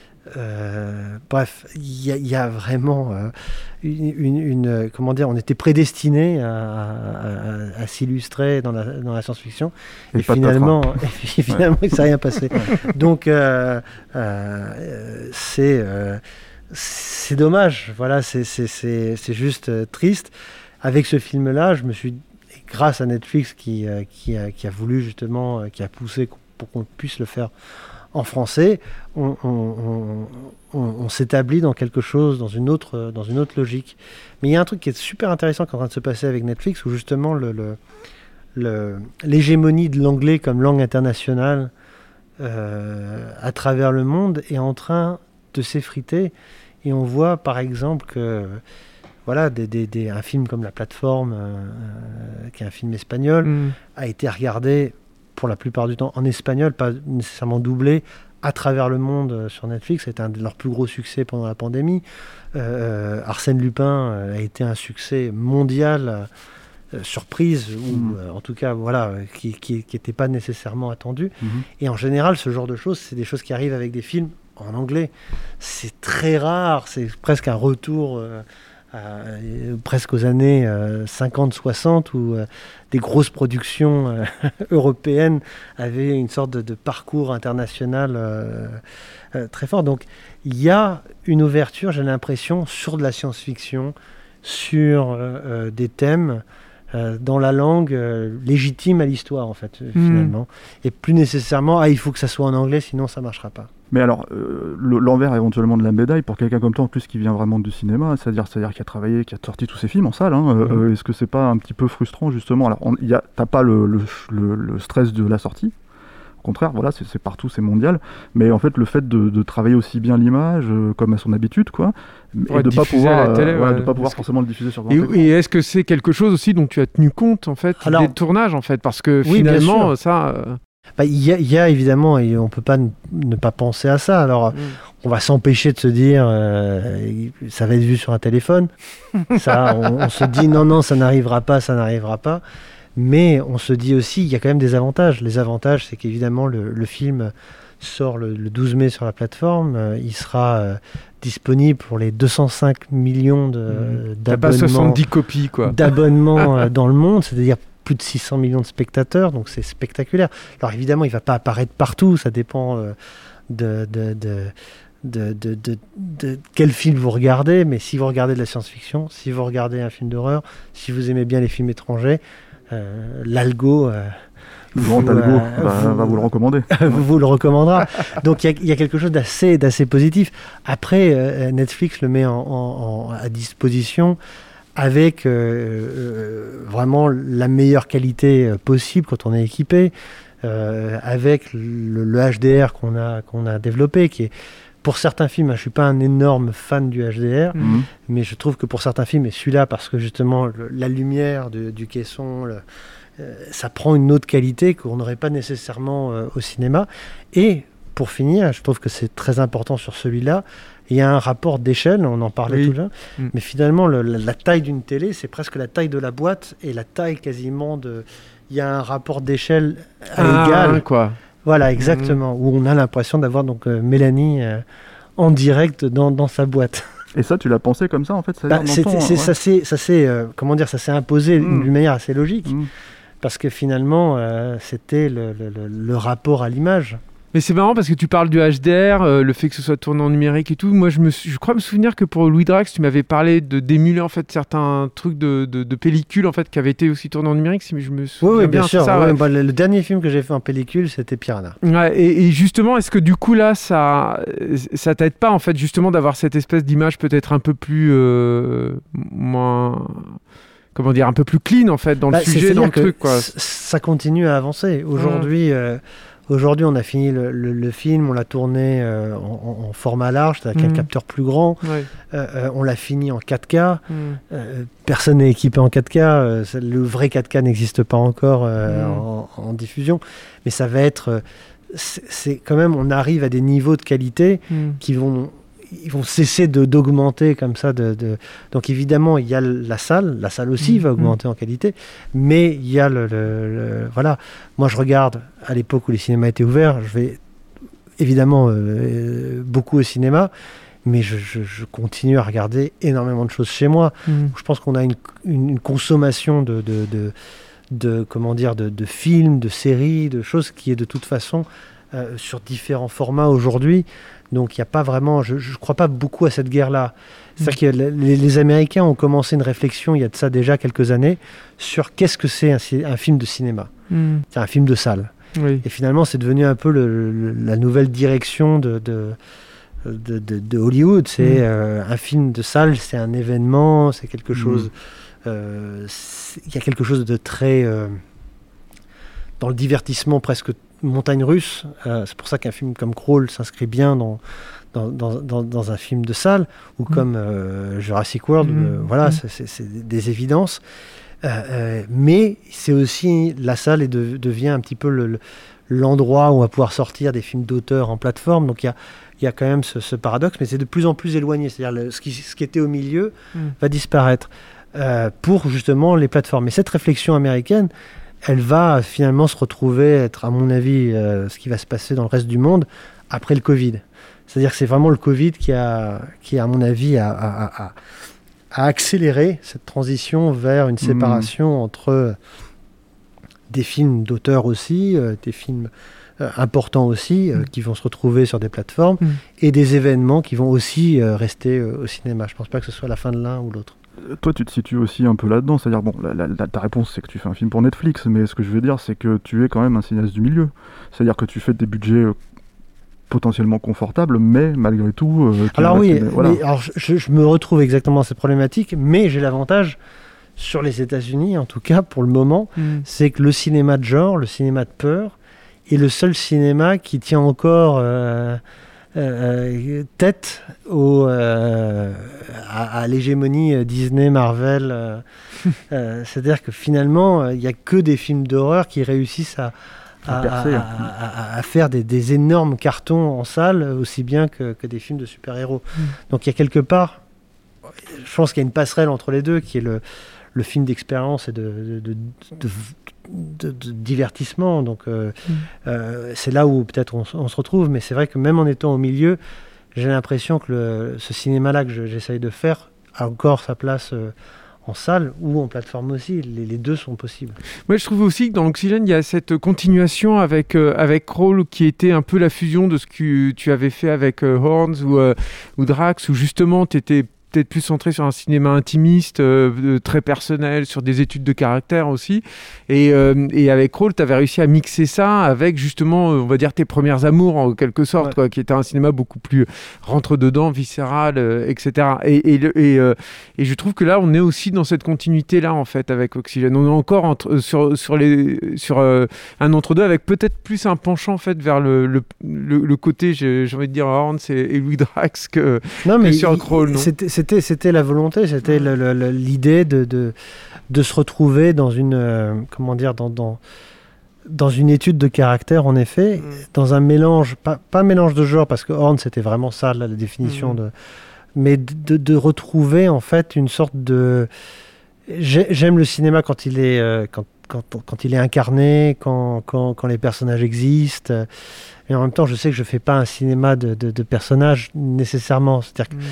Euh, bref, il y, y a vraiment euh, une, une, une, comment dire, on était prédestiné à, à, à, à s'illustrer dans la, dans la science-fiction et, Et finalement, patatras. et puis, finalement, il ne s'est rien passé. Donc, euh, euh, c'est, euh, c'est dommage. Voilà, c'est, c'est, c'est, c'est juste euh, triste. Avec ce film-là, je me suis, grâce à Netflix qui, euh, qui, a, qui a voulu justement, euh, qui a poussé pour qu'on puisse le faire en français, on, on, on, on, on s'établit dans quelque chose, dans une, autre, dans une autre logique. Mais il y a un truc qui est super intéressant qui est en train de se passer avec Netflix, où justement le, le, le, l'hégémonie de l'anglais comme langue internationale euh, à travers le monde est en train de s'effriter. Et on voit par exemple que voilà, des, des, des, un film comme La Plateforme, euh, qui est un film espagnol, mmh. a été regardé pour la plupart du temps en espagnol, pas nécessairement doublé, à travers le monde euh, sur Netflix. C'était un de leurs plus gros succès pendant la pandémie. Euh, Arsène Lupin euh, a été un succès mondial, euh, surprise, ou mmh. euh, en tout cas, voilà, qui n'était pas nécessairement attendu. Mmh. Et en général, ce genre de choses, c'est des choses qui arrivent avec des films en anglais. C'est très rare, c'est presque un retour... Euh, Euh, presque aux années euh, cinquante soixante où euh, des grosses productions euh, européennes avaient une sorte de, de parcours international euh, euh, très fort. Donc il y a une ouverture, j'ai l'impression, sur de la science-fiction, sur euh, euh, des thèmes euh, dans la langue euh, légitime à l'histoire, en fait, mmh. finalement. Et plus nécessairement, ah, il faut que ça soit en anglais, sinon ça ne marchera pas. Mais alors, euh, l'envers éventuellement de la médaille, pour quelqu'un comme toi, en plus qui vient vraiment du cinéma, c'est-à-dire, c'est-à-dire qui a travaillé, qui a sorti tous ses films en salle, hein, mmh. euh, est-ce que c'est pas un petit peu frustrant, justement? Alors, on, y a, t'as pas le, le, le, le stress de la sortie, au contraire, voilà, c'est, c'est partout, c'est mondial, mais en fait, le fait de, de travailler aussi bien l'image, euh, comme à son habitude, quoi, et de ne pas pouvoir, télé, euh, ouais, ouais, de pas pouvoir forcément que... le diffuser sur grand écran. Et, et est-ce que c'est quelque chose aussi dont tu as tenu compte, en fait, alors, des tournages, en fait, parce que oui, finalement, ça... Euh... Bah, y, a, y a évidemment, et on ne peut pas n- ne pas penser à ça. Alors, mmh. on va s'empêcher de se dire euh, ça va être vu sur un téléphone. Ça, on, on se dit non, non, ça n'arrivera pas, ça n'arrivera pas. Mais on se dit aussi, il y a quand même des avantages. Les avantages, c'est qu'évidemment, le, le film sort le, le douze mai sur la plateforme. Euh, il sera euh, disponible pour les deux cent cinq millions de, mmh. d'abonnements, pas soixante-dix copies, quoi. d'abonnements euh, dans le monde, c'est-à-dire plus de six cents millions de spectateurs, donc c'est spectaculaire. Alors évidemment, il ne va pas apparaître partout, ça dépend euh, de, de, de, de, de, de, de quel film vous regardez, mais si vous regardez de la science-fiction, si vous regardez un film d'horreur, si vous aimez bien les films étrangers, euh, l'algo... Euh, le grand algo euh, va, vous, va vous le recommander. vous, vous le recommandera. Donc il y, y a quelque chose d'assez, d'assez positif. Après, euh, Netflix le met en, en, en, à disposition avec euh, euh, vraiment la meilleure qualité euh, possible quand on est équipé, euh, avec le, le H D R qu'on a, qu'on a développé, qui est, pour certains films, hein, je ne suis pas un énorme fan du H D R, mmh. mais je trouve que pour certains films, et celui-là, parce que justement, le, la lumière de, du caisson, le, euh, ça prend une autre qualité qu'on n'aurait pas nécessairement euh, au cinéma. Et pour finir, je trouve que c'est très important sur celui-là, il y a un rapport d'échelle, on en parlait oui. tout à l'heure, mmh. mais finalement, le, la, la taille d'une télé, c'est presque la taille de la boîte et la taille quasiment de... Il y a un rapport d'échelle à ah, égal. Quoi. Voilà, exactement, mmh. où on a l'impression d'avoir donc euh, Mélanie euh, en direct dans, dans sa boîte. Et ça, tu l'as pensé comme ça, en fait? Ça, bah, c'est, ton, c'est, ouais. ça s'est, ça s'est, euh, comment dire, ça s'est imposé mmh. d'une manière assez logique, mmh. parce que finalement, euh, c'était le, le, le, le rapport à l'image. Mais c'est marrant parce que tu parles du H D R, euh, le fait que ce soit tourné en numérique et tout. Moi, je, me, je crois me souvenir que pour Louis Drax, tu m'avais parlé de, d'émuler en fait certains trucs de, de, de pellicule en fait qui avaient été aussi tournés en numérique. Si je me souviens oui, oui, bien, bien sûr. Ça, ouais, ouais. bah, le, le dernier film que j'ai fait en pellicule, c'était Piranha. Ouais, et, et justement, est-ce que du coup là, ça, ça t'aide pas en fait justement d'avoir cette espèce d'image peut-être un peu plus euh, moins, comment dire, un peu plus clean en fait dans bah, le sujet, dans le truc quoi. C- ça continue à avancer. Aujourd'hui. Mmh. Euh, Aujourd'hui, on a fini le, le, le film, on l'a tourné euh, en, en format large, avec mmh. un capteur plus grand. Ouais. Euh, euh, on l'a fini en quatre K. Mmh. Euh, personne n'est équipé en quatre K. Euh, le vrai quatre K n'existe pas encore euh, mmh. en, en diffusion. Mais ça va être... C'est, c'est quand même... On arrive à des niveaux de qualité mmh. qui vont... Ils vont cesser de, d'augmenter comme ça. De, de... Donc évidemment, il y a la salle. La salle aussi mmh. va augmenter mmh. en qualité. Mais il y a le, le, le... Voilà. Moi, je regarde, à l'époque où les cinémas étaient ouverts, je vais évidemment euh, beaucoup au cinéma, mais je, je, je continue à regarder énormément de choses chez moi. Mmh. Je pense qu'on a une, une, une consommation de, de, de, de, comment dire, de, de films, de séries, de choses qui est de toute façon euh, sur différents formats aujourd'hui. Donc il n'y a pas vraiment, je ne crois pas beaucoup à cette guerre-là. C'est-à-dire que les, les Américains ont commencé une réflexion, il y a de ça déjà quelques années, sur qu'est-ce que c'est un, un film de cinéma. Mm. C'est un film de salle. Oui. Et finalement, c'est devenu un peu le, le, la nouvelle direction de, de, de, de, de Hollywood. C'est mm. euh, un film de salle, c'est un événement, c'est quelque chose... Il euh, y a quelque chose de très... Euh, dans le divertissement presque montagne russe. Euh, c'est pour ça qu'un film comme Crawl s'inscrit bien dans, dans, dans, dans, dans un film de salle, ou mmh. comme euh, Jurassic World, mmh. euh, voilà, mmh. c'est, c'est, c'est des évidences. Euh, euh, mais c'est aussi, la salle est de, devient un petit peu le, le, l'endroit où on va pouvoir sortir des films d'auteur en plateforme. Donc il y a, y a quand même ce, ce paradoxe, mais c'est de plus en plus éloigné. C'est-à-dire le, ce, qui, ce qui était au milieu mmh. va disparaître euh, pour justement les plateformes. Et cette réflexion américaine, elle va finalement se retrouver, être à mon avis, euh, ce qui va se passer dans le reste du monde après le Covid. C'est-à-dire que c'est vraiment le Covid qui a, qui à mon avis, a, a, a, a accéléré cette transition vers une séparation mmh. entre des films d'auteur aussi, euh, des films euh, importants aussi, euh, mmh. qui vont se retrouver sur des plateformes, mmh. et des événements qui vont aussi euh, rester euh, au cinéma. Je ne pense pas que ce soit la fin de l'un ou l'autre. Toi, tu te situes aussi un peu là-dedans, c'est-à-dire, bon, la, la, la, ta réponse, c'est que tu fais un film pour Netflix, mais ce que je veux dire, c'est que tu es quand même un cinéaste du milieu. C'est-à-dire que tu fais des budgets euh, potentiellement confortables, mais malgré tout... Euh, alors oui, voilà. mais, alors, je, je me retrouve exactement dans ces problématiques, mais j'ai l'avantage, sur les États-Unis, en tout cas, pour le moment, mmh. c'est que le cinéma de genre, le cinéma de peur, est le seul cinéma qui tient encore... Euh, Euh, tête au, euh, à, à l'hégémonie Disney, Marvel. Euh, euh, c'est-à-dire que finalement, il n'y a que des films d'horreur qui réussissent à, à, à, à, à faire des, des énormes cartons en salle, aussi bien que, que des films de super-héros. Mm. Donc il y a quelque part, je pense qu'il y a une passerelle entre les deux, qui est le, le film d'expérience et de, de, de, de, de, de divertissement. Donc euh, mmh. euh, c'est là où peut-être on, on se retrouve, mais c'est vrai que même en étant au milieu, j'ai l'impression que le, ce cinéma-là que je, j'essaye de faire a encore sa place euh, en salle ou en plateforme aussi. Les, les deux sont possibles. Moi, je trouve aussi que dans l'Oxygène, il y a cette continuation avec, euh, avec Crawl, qui était un peu la fusion de ce que tu avais fait avec euh, Horns ou, euh, ou Drax, où justement tu étais peut-être plus centré sur un cinéma intimiste, euh, très personnel, sur des études de caractère aussi. Et, euh, et avec Crawl, tu avais réussi à mixer ça avec justement, on va dire, tes premières amours en quelque sorte, ouais. quoi, qui était un cinéma beaucoup plus rentre-dedans, viscéral, euh, et cetera. Et, et, et, euh, et je trouve que là, on est aussi dans cette continuité-là, en fait, avec Oxygène. On est encore entre, sur, sur, les, sur euh, un entre-deux, avec peut-être plus un penchant, en fait, vers le, le, le, le côté, j'ai, j'ai envie de dire, Horns et, et Louis Drax que, non, mais que sur il, Crawl. Non c'était, c'était, c'était la volonté, c'était le, le, le, l'idée de, de, de se retrouver dans une, euh, comment dire, dans, dans, dans une étude de caractère, en effet, mmh. dans un mélange, pas, pas un mélange de genre, parce que Horn, c'était vraiment ça, la, la définition, mmh. de, mais de, de retrouver, en fait, une sorte de... J'ai, j'aime le cinéma quand il est, euh, quand, quand, quand il est incarné, quand, quand, quand les personnages existent, et en même temps, je sais que je ne fais pas un cinéma de, de, de personnages, nécessairement, c'est-à-dire que, mmh.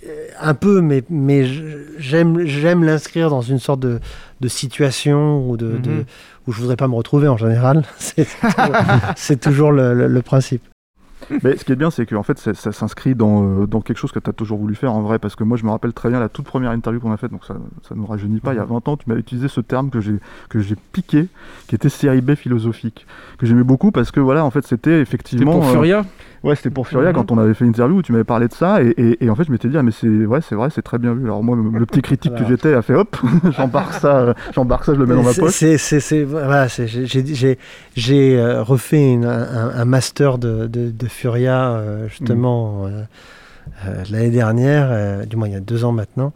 un peu, mais, mais j'aime, j'aime l'inscrire dans une sorte de, de situation où, de, mmh. de, où je ne voudrais pas me retrouver en général. C'est, c'est toujours, c'est toujours le, le, le principe. Mais ce qui est bien, c'est qu'en fait, ça, ça s'inscrit dans, euh, dans quelque chose que tu as toujours voulu faire en vrai. Parce que moi, je me rappelle très bien la toute première interview qu'on a faite, donc ça ne nous rajeunit pas. Mmh. Il y a vingt ans, tu m'as utilisé ce terme que j'ai, que j'ai piqué, qui était série B philosophique, que j'aimais beaucoup parce que voilà, en fait, c'était effectivement. C'était pour Furia euh, Ouais, c'était pour Furia, mmh. quand on avait fait une interview où tu m'avais parlé de ça. Et, et, et en fait, je m'étais dit, ah, mais c'est, ouais, c'est vrai, c'est très bien vu. Alors moi, le, le petit critique que j'étais a fait hop, j'embarque ça, j'embarque ça, je le mets dans ma poche. C'est, c'est, c'est, voilà, c'est, j'ai, j'ai, j'ai euh, refait une, un, un master de, de, de Furia. Euh, justement mmh. euh, euh, l'année dernière, euh, du moins il y a deux ans maintenant.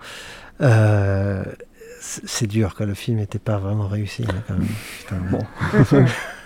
Euh, c'est, c'est dur, quoi. Le film n'était pas vraiment réussi. Là, quand même. Putain, bon.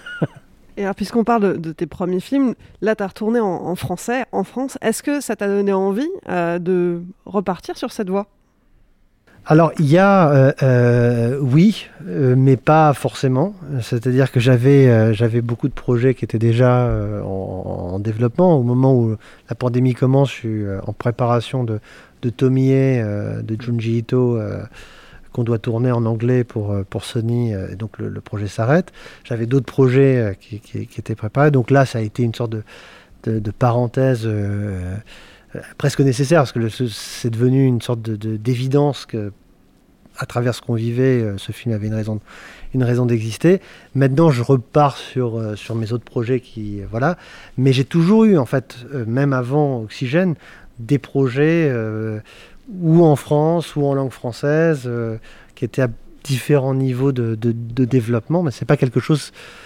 Et alors, puisqu'on parle de, de tes premiers films, là tu as retourné en, en français, en France. Est-ce que ça t'a donné envie euh, de repartir sur cette voie ? Alors, il y a, euh, euh, oui, euh, mais pas forcément. C'est-à-dire que j'avais, euh, j'avais beaucoup de projets qui étaient déjà euh, en, en développement. Au moment où la pandémie commence, je suis euh, en préparation de, de Tomie, euh, de Junji Ito, euh, qu'on doit tourner en anglais pour, pour Sony, euh, et donc le, le projet s'arrête. J'avais d'autres projets euh, qui, qui, qui étaient préparés. Donc là, ça a été une sorte de, de, de parenthèse euh, presque nécessaire, parce que le, c'est devenu une sorte de, de, d'évidence que, à travers ce qu'on vivait, euh, ce film avait une raison, une raison d'exister. Maintenant, je repars sur, euh, sur mes autres projets qui, euh, voilà. Mais j'ai toujours eu, en fait, euh, même avant Oxygène, des projets euh, ou en France ou en langue française euh, qui étaient à différents niveaux de, de, de développement, mais c'est pas quelque chose.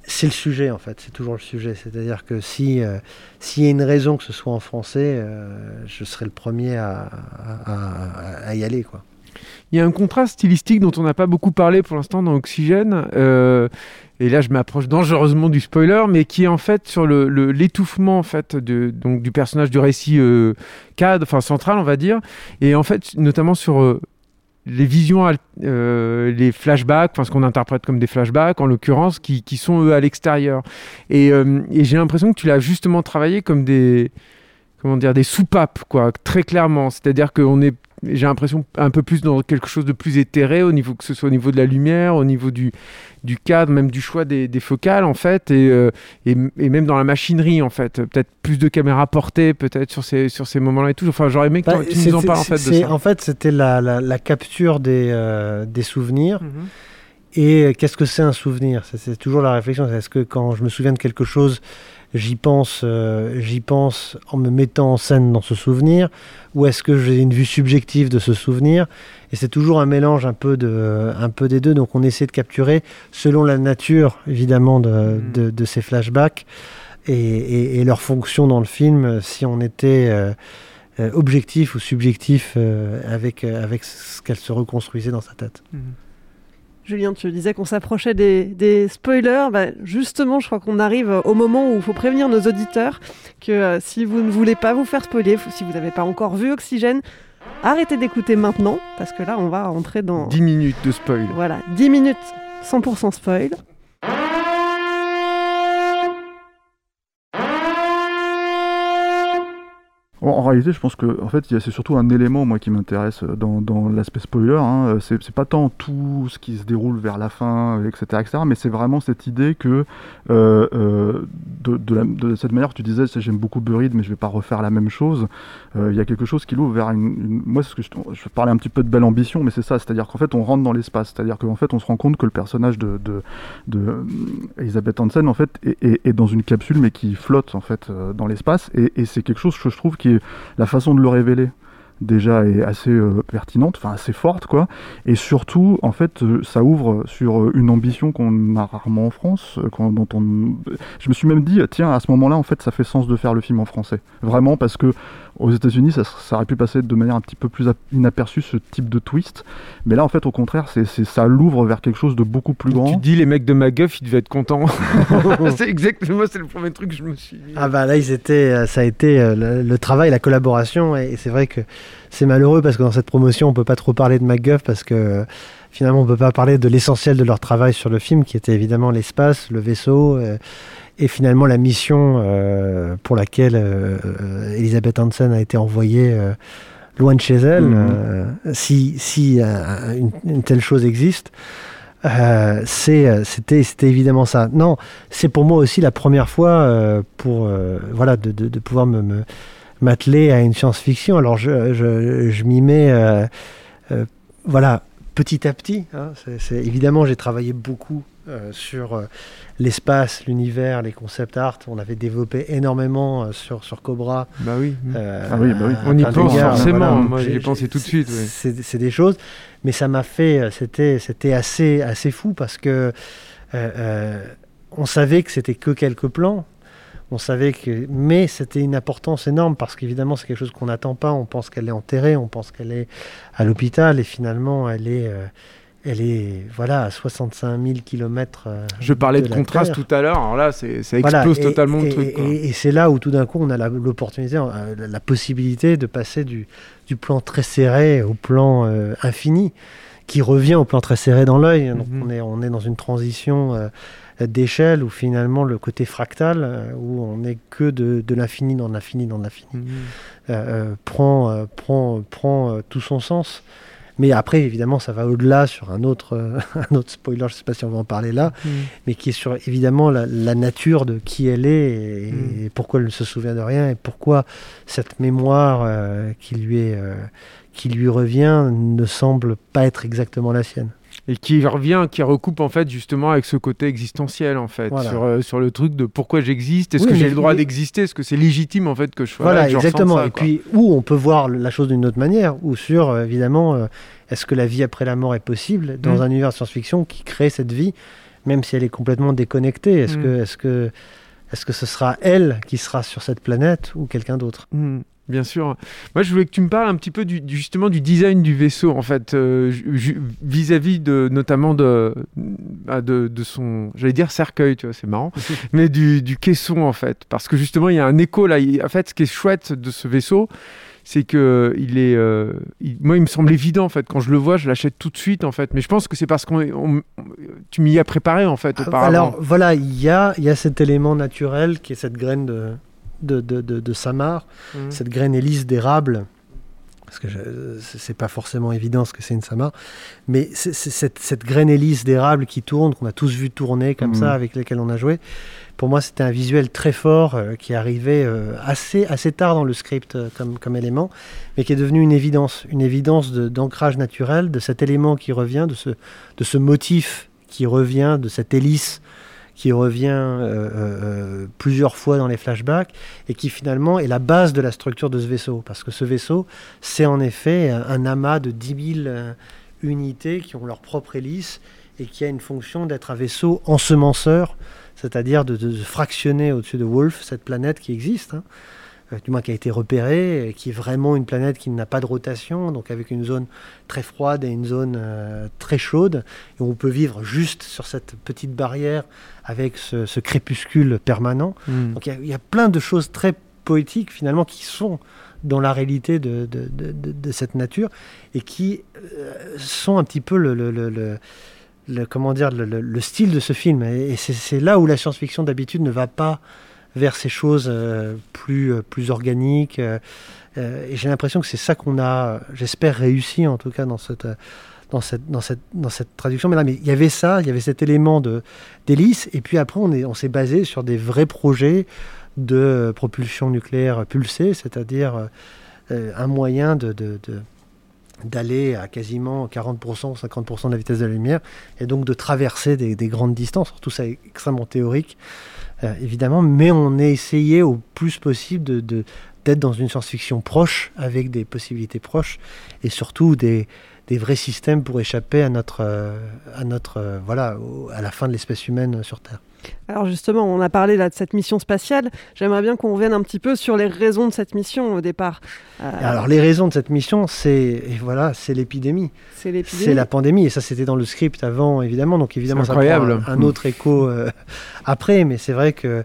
c'est le sujet en fait, c'est toujours le sujet. C'est-à-dire que si euh, s'il y a une raison que ce soit en français, euh, je serai le premier à, à, à, à y aller, quoi. Il y a un contraste stylistique dont on n'a pas beaucoup parlé pour l'instant dans Oxygène, euh, et là je m'approche dangereusement du spoiler, mais qui est en fait sur le, le, l'étouffement en fait, de, donc, du personnage du récit euh, cadre, enfin central on va dire, et en fait notamment sur... Euh, les visions, euh, les flashbacks, enfin ce qu'on interprète comme des flashbacks en l'occurrence, qui, qui sont eux à l'extérieur. Et, euh, et j'ai l'impression que tu l'as justement travaillé comme des, comment dire, des soupapes, quoi, très clairement. C'est-à-dire qu'on est, j'ai l'impression un peu plus dans quelque chose de plus éthéré, au niveau, que ce soit au niveau de la lumière, au niveau du, du cadre, même du choix des, des focales en fait, et, euh, et, et même dans la machinerie en fait, peut-être plus de caméras portées peut-être sur ces, sur ces moments-là et tout. Enfin, j'aurais aimé que bah, tu nous en parles en fait de ça. En fait, c'était la, la, la capture des, euh, des souvenirs. Mm-hmm. Et qu'est-ce que c'est un souvenir ? c'est, c'est toujours la réflexion. Est-ce que quand je me souviens de quelque chose, j'y pense, euh, j'y pense en me mettant en scène dans ce souvenir, ou est-ce que j'ai une vue subjective de ce souvenir ? Et c'est toujours un mélange un peu, de, un peu des deux. Donc on essaie de capturer selon la nature, évidemment, de, mmh. de, de ces flashbacks et, et, et leur fonction dans le film, si on était euh, euh, objectif ou subjectif euh, avec, avec ce qu'elle se reconstruisait dans sa tête. Mmh. Julien, tu disais qu'on s'approchait des, des spoilers. Bah, justement, je crois qu'on arrive au moment où il faut prévenir nos auditeurs que euh, si vous ne voulez pas vous faire spoiler, si vous n'avez pas encore vu Oxygène, arrêtez d'écouter maintenant, parce que là, on va rentrer dans... dix minutes de spoil. Voilà, dix minutes cent pour cent spoil. En réalité, je pense que en fait, c'est surtout un élément moi qui m'intéresse dans, dans l'aspect spoiler. Hein. C'est, c'est pas tant tout ce qui se déroule vers la fin, et cetera, et cetera, mais c'est vraiment cette idée que euh, euh, de, de, la, de cette manière que tu disais, c'est, j'aime beaucoup Buried, mais je vais pas refaire la même chose. Il euh, y a quelque chose qui l'ouvre vers une, une... moi, c'est ce que je, je parlais un petit peu de belle ambition, mais c'est ça, c'est-à-dire qu'en fait, on rentre dans l'espace, c'est-à-dire qu'en fait, on se rend compte que le personnage de, de, de Elisabeth Hansen, en fait, est, est, est dans une capsule, mais qui flotte en fait euh, dans l'espace, et, et c'est quelque chose que je trouve qui est la façon de le révéler déjà est assez euh, pertinente, enfin assez forte quoi, et surtout en fait euh, ça ouvre sur une ambition qu'on a rarement en France, euh, quand, dont on... je me suis même dit tiens à ce moment-là en fait ça fait sens de faire le film en français, vraiment, parce que aux États-Unis ça, ça aurait pu passer de manière un petit peu plus inaperçue ce type de twist, mais là en fait au contraire c'est, c'est, ça l'ouvre vers quelque chose de beaucoup plus grand. Tu te dis les mecs de MacGuff ils devaient être contents. C'est exactement, c'est le premier truc que je me suis dit. Ah bah là ils étaient, ça a été le, le travail, la collaboration, et, et c'est vrai que c'est malheureux parce que dans cette promotion on peut pas trop parler de MacGuff parce que finalement on peut pas parler de l'essentiel de leur travail sur le film qui était évidemment l'espace, le vaisseau euh, et finalement la mission euh, pour laquelle euh, Elisabeth Hansen a été envoyée euh, loin de chez elle. Mmh. Euh, si si euh, une, une telle chose existe, euh, c'est, c'était, c'était évidemment ça. Non, c'est pour moi aussi la première fois euh, pour euh, voilà de, de, de pouvoir me, me m'atteler à une science-fiction. Alors je, je, je m'y mets euh, euh, voilà, petit à petit. Hein. C'est, c'est, évidemment, j'ai travaillé beaucoup euh, sur euh, l'espace, l'univers, les concept art. On avait développé énormément euh, sur, sur Cobra. Bah oui. Euh, ah oui, bah oui. On y pense gars, forcément. Voilà. Moi, j'y ai pensé tout de suite. Oui. C'est, c'est des choses. Mais ça m'a fait... C'était, c'était assez, assez fou parce que euh, euh, on savait que c'était que quelques plans. On savait que, mais c'était une importance énorme parce qu'évidemment c'est quelque chose qu'on n'attend pas. On pense qu'elle est enterrée, on pense qu'elle est à l'hôpital et finalement elle est, euh, elle est, voilà, à soixante-cinq mille kilomètres. Euh, Je parlais de, de contraste Terre. tout à l'heure. Alors là, c'est, ça explose voilà, et, totalement et, le truc. Et, quoi. et, et c'est là où tout d'un coup on a la, l'opportunité, euh, la possibilité de passer du, du plan très serré au plan euh, infini, qui revient au plan très serré dans l'œil. Donc mm-hmm. on est, on est dans une transition. Euh, d'échelle où finalement le côté fractal euh, où on n'est que de, de l'infini dans l'infini dans l'infini mmh. euh, euh, prend, euh, prend, prend euh, tout son sens, mais après évidemment ça va au-delà sur un autre, euh, un autre spoiler, je ne sais pas si on va en parler là, mmh. mais qui est sur évidemment la, la nature de qui elle est et, mmh. et pourquoi elle ne se souvient de rien et pourquoi cette mémoire euh, qui, lui est, euh, qui lui revient ne semble pas être exactement la sienne. Et qui revient, qui recoupe en fait justement avec ce côté existentiel en fait, voilà. sur, euh, sur le truc de pourquoi j'existe, est-ce oui, que j'ai le droit mais... d'exister, est-ce que c'est légitime en fait que je sois voilà, là, que exactement. Ça, et quoi. Puis où on peut voir la chose d'une autre manière, ou sur euh, évidemment, euh, est-ce que la vie après la mort est possible dans mmh. un univers de science-fiction qui crée cette vie, même si elle est complètement déconnectée. Est-ce, Mm. que, est-ce, que, est-ce que ce sera elle qui sera sur cette planète ou quelqu'un d'autre ? Mm. Bien sûr. Moi, je voulais que tu me parles un petit peu du, du- justement du design du vaisseau, en fait, euh, ju- ju- vis-à-vis de, notamment de, bah, de, de son, j'allais dire cercueil, tu vois, c'est marrant, mais du, du caisson, en fait, parce que justement, il y a un écho là. Il- en fait, ce qui est chouette de ce vaisseau, c'est que il est, euh, il- moi, il me semble évident, en fait, quand je le vois, je l'achète tout de suite, en fait. Mais je pense que c'est parce qu'on, on- tu m'y as préparé, en fait, auparavant. Alors voilà, il y a, il y a cet élément naturel qui est cette graine de, de, de, de, de samar, Mhm. cette graine hélice d'érable. Parce que je- c'est c'est pas forcément évident ce que c'est une samar, mais c'est, c'est cette, cette graine hélice d'érable qui tourne, qu'on a tous vu tourner comme Mhm. ça, avec lesquels on a joué. Pour moi, c'était un visuel très fort euh, qui arrivait euh, assez, assez tard dans le script euh, comme, comme élément, mais qui est devenu une évidence, une évidence de- d'ancrage naturel, de cet élément qui revient, de ce, de ce motif qui revient, de cette hélice qui revient euh, euh, plusieurs fois dans les flashbacks et qui finalement est la base de la structure de ce vaisseau. Parce que ce vaisseau, c'est en effet un, un amas de dix mille euh, unités qui ont leur propre hélice et qui a une fonction d'être un vaisseau ensemenceur, c'est-à-dire de, de- de fractionner au-dessus de Wolf cette planète qui existe, hein, euh, du moins qui a été repérée, et qui est vraiment une planète qui n'a pas de rotation, donc avec une zone très froide et une zone euh, très chaude, et on peut vivre juste sur cette petite barrière avec ce, ce crépuscule permanent. Mm. Donc il y a- il y, a plein de choses très poétiques finalement qui sont dans la réalité de, de, de, de- de cette nature et qui euh, sont un petit peu le, le, le, le- le- comment dire, le, le- le style de ce film. Et, et c'est, c'est là où la science-fiction d'habitude ne va pas vers ces choses euh, plus, euh, plus organiques. euh, euh, et j'ai l'impression que c'est ça qu'on a, j'espère, réussi en tout cas dans cette, euh, dans cette, dans cette, dans cette traduction. Mais là, mais il y avait ça, il y avait cet élément de, d'hélice. Et puis après, on, est, on s'est basé sur des vrais projets de euh, propulsion nucléaire pulsée, c'est-à-dire euh, euh, un moyen de, de, de- d'aller à quasiment quarante pour cent ou cinquante pour cent de la vitesse de la lumière, et donc de traverser des, des grandes distances. Tout ça est extrêmement théorique, euh, évidemment, mais on a essayé au plus possible de, de- d'être dans une science-fiction proche, avec des possibilités proches, et surtout des, des vrais systèmes pour échapper à notre, euh, à notre, euh, voilà, au- à la fin de l'espèce humaine sur Terre. Alors justement, on a parlé là de cette mission spatiale. J'aimerais bien qu'on revienne un petit peu sur les raisons de cette mission au départ. Euh, Et alors les raisons de cette mission, c'est, et voilà, c'est l'épidémie. c'est l'épidémie. C'est la pandémie, et ça c'était dans le script avant, évidemment, donc évidemment C'est ça prend incroyable. un, un autre écho euh, après, mais c'est vrai que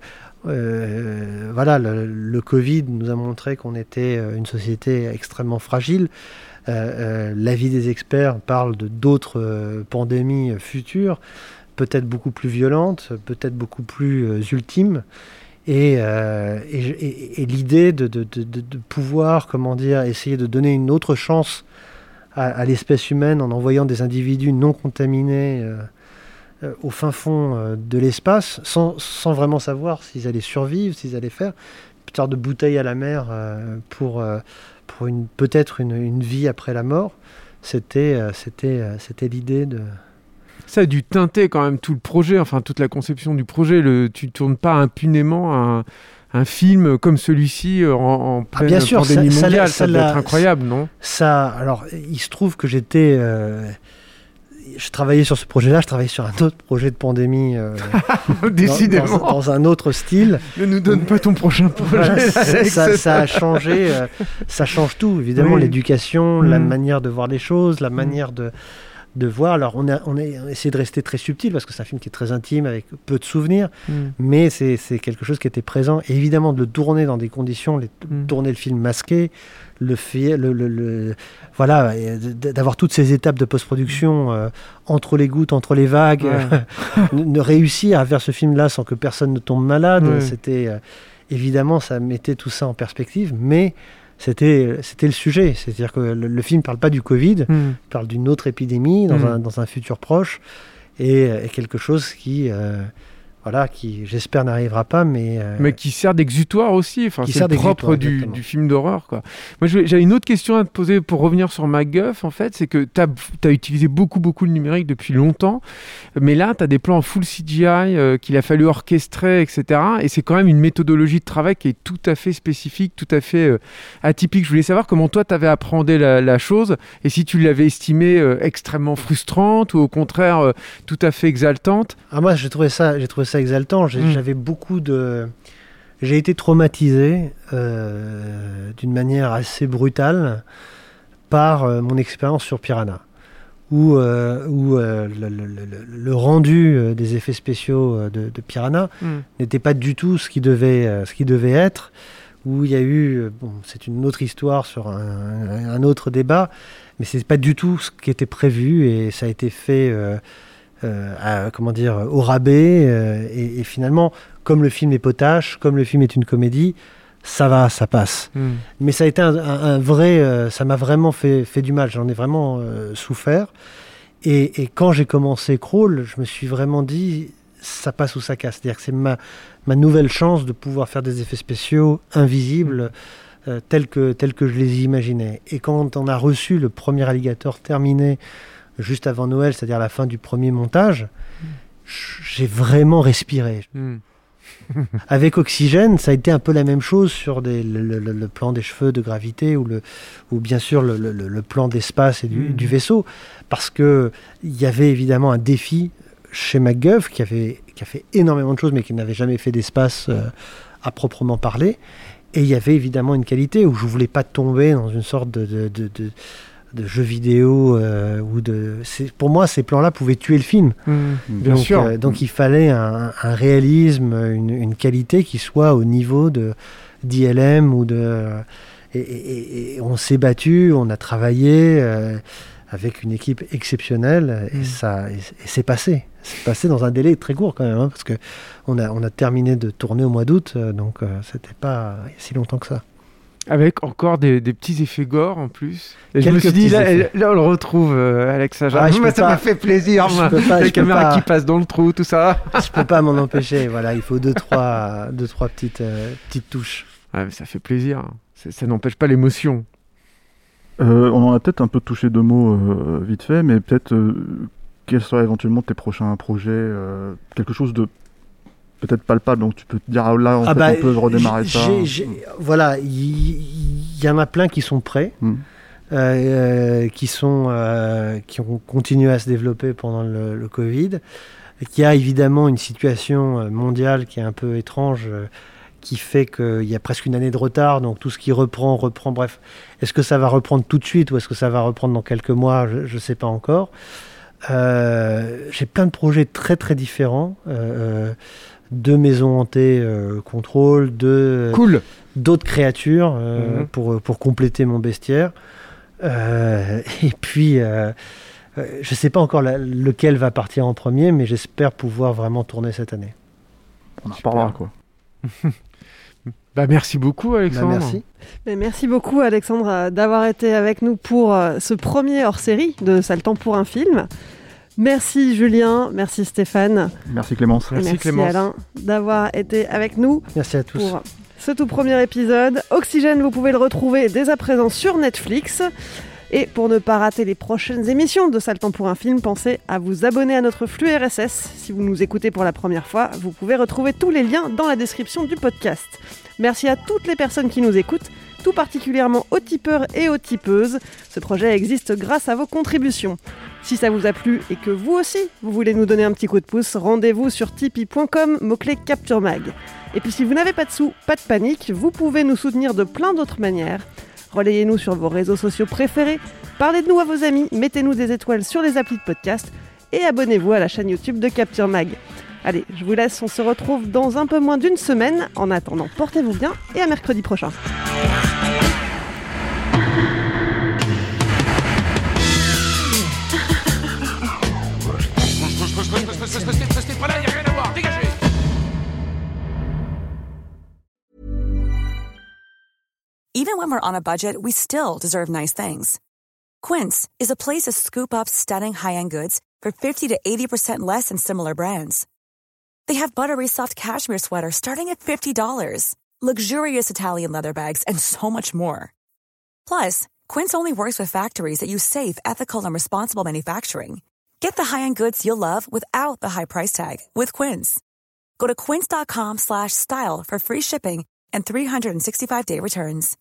euh, voilà, le, le Covid nous a montré qu'on était euh, une société extrêmement fragile. Euh, euh, l'avis des experts parle de d'autres euh, pandémies futures, peut-être beaucoup plus violentes, peut-être beaucoup plus euh, ultimes. Et, euh, et, et- et l'idée de, de- de- de- de pouvoir, comment dire, essayer de donner une autre chance à, à l'espèce humaine en envoyant des individus non contaminés euh, euh, au fin fond euh, de l'espace, sans, sans vraiment savoir s'ils allaient survivre, s'ils allaient faire, une sorte de bouteille à la mer euh, pour, euh, pour une, peut-être une, une vie après la mort. C'était, euh, c'était, euh, c'était l'idée de... Ça a dû teinter quand même tout le projet, enfin toute la conception du projet. Le, tu tournes pas impunément un, un film comme celui-ci en, en Ah, pleine bien sûr, pandémie ça- ça mondiale. l'a- Ça, ça doit l'a- être incroyable, non? Ça, alors, il se trouve que j'étais... euh, je travaillais sur ce projet-là, je travaillais sur un autre projet de pandémie, euh, dans- Décidément. dans, dans un autre style. Ne nous donne pas ton prochain projet. Voilà, ça, Alex. ça- ça a changé, euh, ça change tout, évidemment, Oui. l'éducation, la Mm. manière de voir les choses, la manière de, de voir. Alors, on a, on a essayé de rester très subtil, parce que c'est un film qui est très intime, avec peu de souvenirs, Mm. mais c'est c'est quelque chose qui était présent. Et évidemment, de le tourner dans des conditions, les, Mm. tourner le film masqué, le fait, le, le- le- voilà, et d- d'avoir toutes ces étapes de post-production euh, entre les gouttes, entre les vagues, Ouais. ne, ne réussir à faire ce film-là sans que personne ne tombe malade, Ouais. c'était euh, évidemment, ça mettait tout ça en perspective, mais c'était c'était le sujet. C'est-à-dire que le, le film parle pas du Covid, Mm. il parle d'une autre épidémie dans, Mm. un, dans un futur proche, et, et quelque chose qui, euh, voilà, qui j'espère n'arrivera pas, mais euh, mais qui sert d'exutoire aussi. Enfin, qui c'est sert le propre du, exactement. du film d'horreur, quoi. Moi, je vais- j'avais une autre question à te poser pour revenir sur MacGuff. En fait, c'est que tu as utilisé beaucoup, beaucoup le numérique depuis longtemps, mais là, tu as des plans en full C G I euh, qu'il a fallu orchestrer, et cetera. Et c'est quand même une méthodologie de travail qui est tout à fait spécifique, tout à fait euh, atypique. Je voulais savoir comment toi, tu avais appréhendé la, la chose et si tu l'avais estimée euh, extrêmement frustrante ou au contraire euh, tout à fait exaltante. Ah, moi, j'ai trouvé ça, j'ai trouvé ça exaltant. J'ai- Mm. J'avais beaucoup de. J'ai été traumatisé euh, d'une manière assez brutale par euh, mon expérience sur Piranha, où, euh, où euh, le, le- le- le rendu euh, des effets spéciaux euh, de, de Piranha Mm. n'était pas du tout ce qui devait, euh, ce qui devait être. Où il y a eu, euh, bon, c'est une autre histoire sur un, un- un autre débat, mais c'est pas du tout ce qui était prévu et ça a été fait. Euh, euh, à, comment dire, au rabais euh, et, et finalement comme le film est potache, comme le film est une comédie, ça va, ça passe. Mm. Mais ça a été un, un- un vrai, euh, ça m'a vraiment fait, fait du mal, j'en ai vraiment euh, souffert et, et quand j'ai commencé Crawl, je me suis vraiment dit ça passe ou ça casse, c'est-à-dire que c'est ma, ma nouvelle chance de pouvoir faire des effets spéciaux invisibles euh, tels que, tels que je les imaginais. Et quand on a reçu le premier Alligator terminé juste avant Noël, c'est-à-dire la fin du premier montage, j'ai vraiment respiré. Mm. Avec Oxygène, ça a été un peu la même chose sur des, le, le- le plan des cheveux de gravité ou, le, ou bien sûr le, le- le plan d'espace et du, Mm. du vaisseau, parce qu'il y avait évidemment un défi chez MacGuff qui, avait, qui a fait énormément de choses mais qui n'avait jamais fait d'espace euh, à proprement parler. Et il y avait évidemment une qualité où je ne voulais pas tomber dans une sorte de... de, de, de de jeux vidéo euh, ou de c'est, pour moi ces plans là pouvaient tuer le film. Mm. Bien donc, sûr. euh, donc il fallait un, un réalisme, une, une qualité qui soit au niveau de d'I L M ou de et, et- et on s'est battu, on a travaillé euh, avec une équipe exceptionnelle et Mm. ça et, et c'est passé c'est passé dans un délai très court quand même hein, parce que on a on a terminé de tourner au mois d'août euh, donc euh, c'était pas il y a si longtemps que ça. Avec encore des, des petits effets gore en plus. Et je me Quelques suis dit, petits là, effets. là, on le retrouve, euh, Alex Ajar. Ah, je Moi, peux ça pas. m'a fait plaisir, Je moi. peux pas, La je peux caméra pas. qui passe dans le trou, tout ça. Je peux pas m'en empêcher, voilà, il faut deux trois, deux, trois petites, euh, petites touches. Ouais, mais ça fait plaisir. C'est- Ça n'empêche pas l'émotion. Euh, on en a peut-être un peu touché deux mots euh, vite fait, mais peut-être euh, quels seraient éventuellement tes prochains projets, euh, quelque chose de peut-être palpable, donc tu peux te dire ah, là en Ah fait, bah, on peut redémarrer j'ai- ça. j'ai- j'ai- Voilà, il y, y en a plein qui sont prêts, Mm. euh, qui, sont, euh, qui ont continué à se développer pendant le, le Covid. Il y a évidemment une situation euh, mondiale qui est un peu étrange, euh, qui fait qu'il y a presque une année de retard, donc tout ce qui reprend, reprend, bref. Est-ce que ça va reprendre tout de suite ou est-ce que ça va reprendre dans quelques mois? Je ne sais pas encore. Euh, j'ai plein de projets très très différents. Euh, deux maisons hantées euh, contrôle, deux, Cool. d'autres créatures euh, Mhm. pour, pour compléter mon bestiaire. Euh, et puis, euh, euh, je ne sais pas encore la- lequel va partir en premier, mais j'espère pouvoir vraiment tourner cette année. On en reparlera quoi. Bah, merci beaucoup, Bah, Alexandre. merci. Mais merci beaucoup Alexandre euh, d'avoir été avec nous pour euh, ce premier hors-série de Ça le temps pour un film. Merci Julien, merci Stéphane, Merci Clémence. et Merci, merci Clémence. Alain d'avoir été avec nous Merci à tous. pour ce tout premier épisode. Oxygène, vous pouvez le retrouver dès à présent sur Netflix. Et pour ne pas rater les prochaines émissions de Ça le temps pour un film, pensez à vous abonner à notre flux R S S. Si vous nous écoutez pour la première fois, vous pouvez retrouver tous les liens dans la description du podcast. Merci à toutes les personnes qui nous écoutent, tout particulièrement aux tipeurs et aux tipeuses. Ce projet existe grâce à vos contributions. Si ça vous a plu et que vous aussi, vous voulez nous donner un petit coup de pouce, rendez-vous sur tipeee point com, mot-clé Capture Mag. Et puis si vous n'avez pas de sous, pas de panique, vous pouvez nous soutenir de plein d'autres manières. Relayez-nous sur vos réseaux sociaux préférés, parlez de nous à vos amis, mettez-nous des étoiles sur les applis de podcast et abonnez-vous à la chaîne YouTube de Capture Mag. Allez, je vous laisse, on se retrouve dans un peu moins d'une semaine. En attendant, portez-vous bien et à mercredi prochain. Restez pas là, y a rien à voir, dégagez! Even when we're on a budget, we still deserve nice things. Quince is a place to scoop up stunning high-end goods for fifty to eighty percent less than similar brands. They have buttery soft cashmere sweaters starting at fifty dollars, luxurious Italian leather bags, and so much more. Plus, Quince only works with factories that use safe, ethical, and responsible manufacturing. Get the high-end goods you'll love without the high price tag with Quince. Go to quince.com slash style for free shipping and three sixty-five day returns.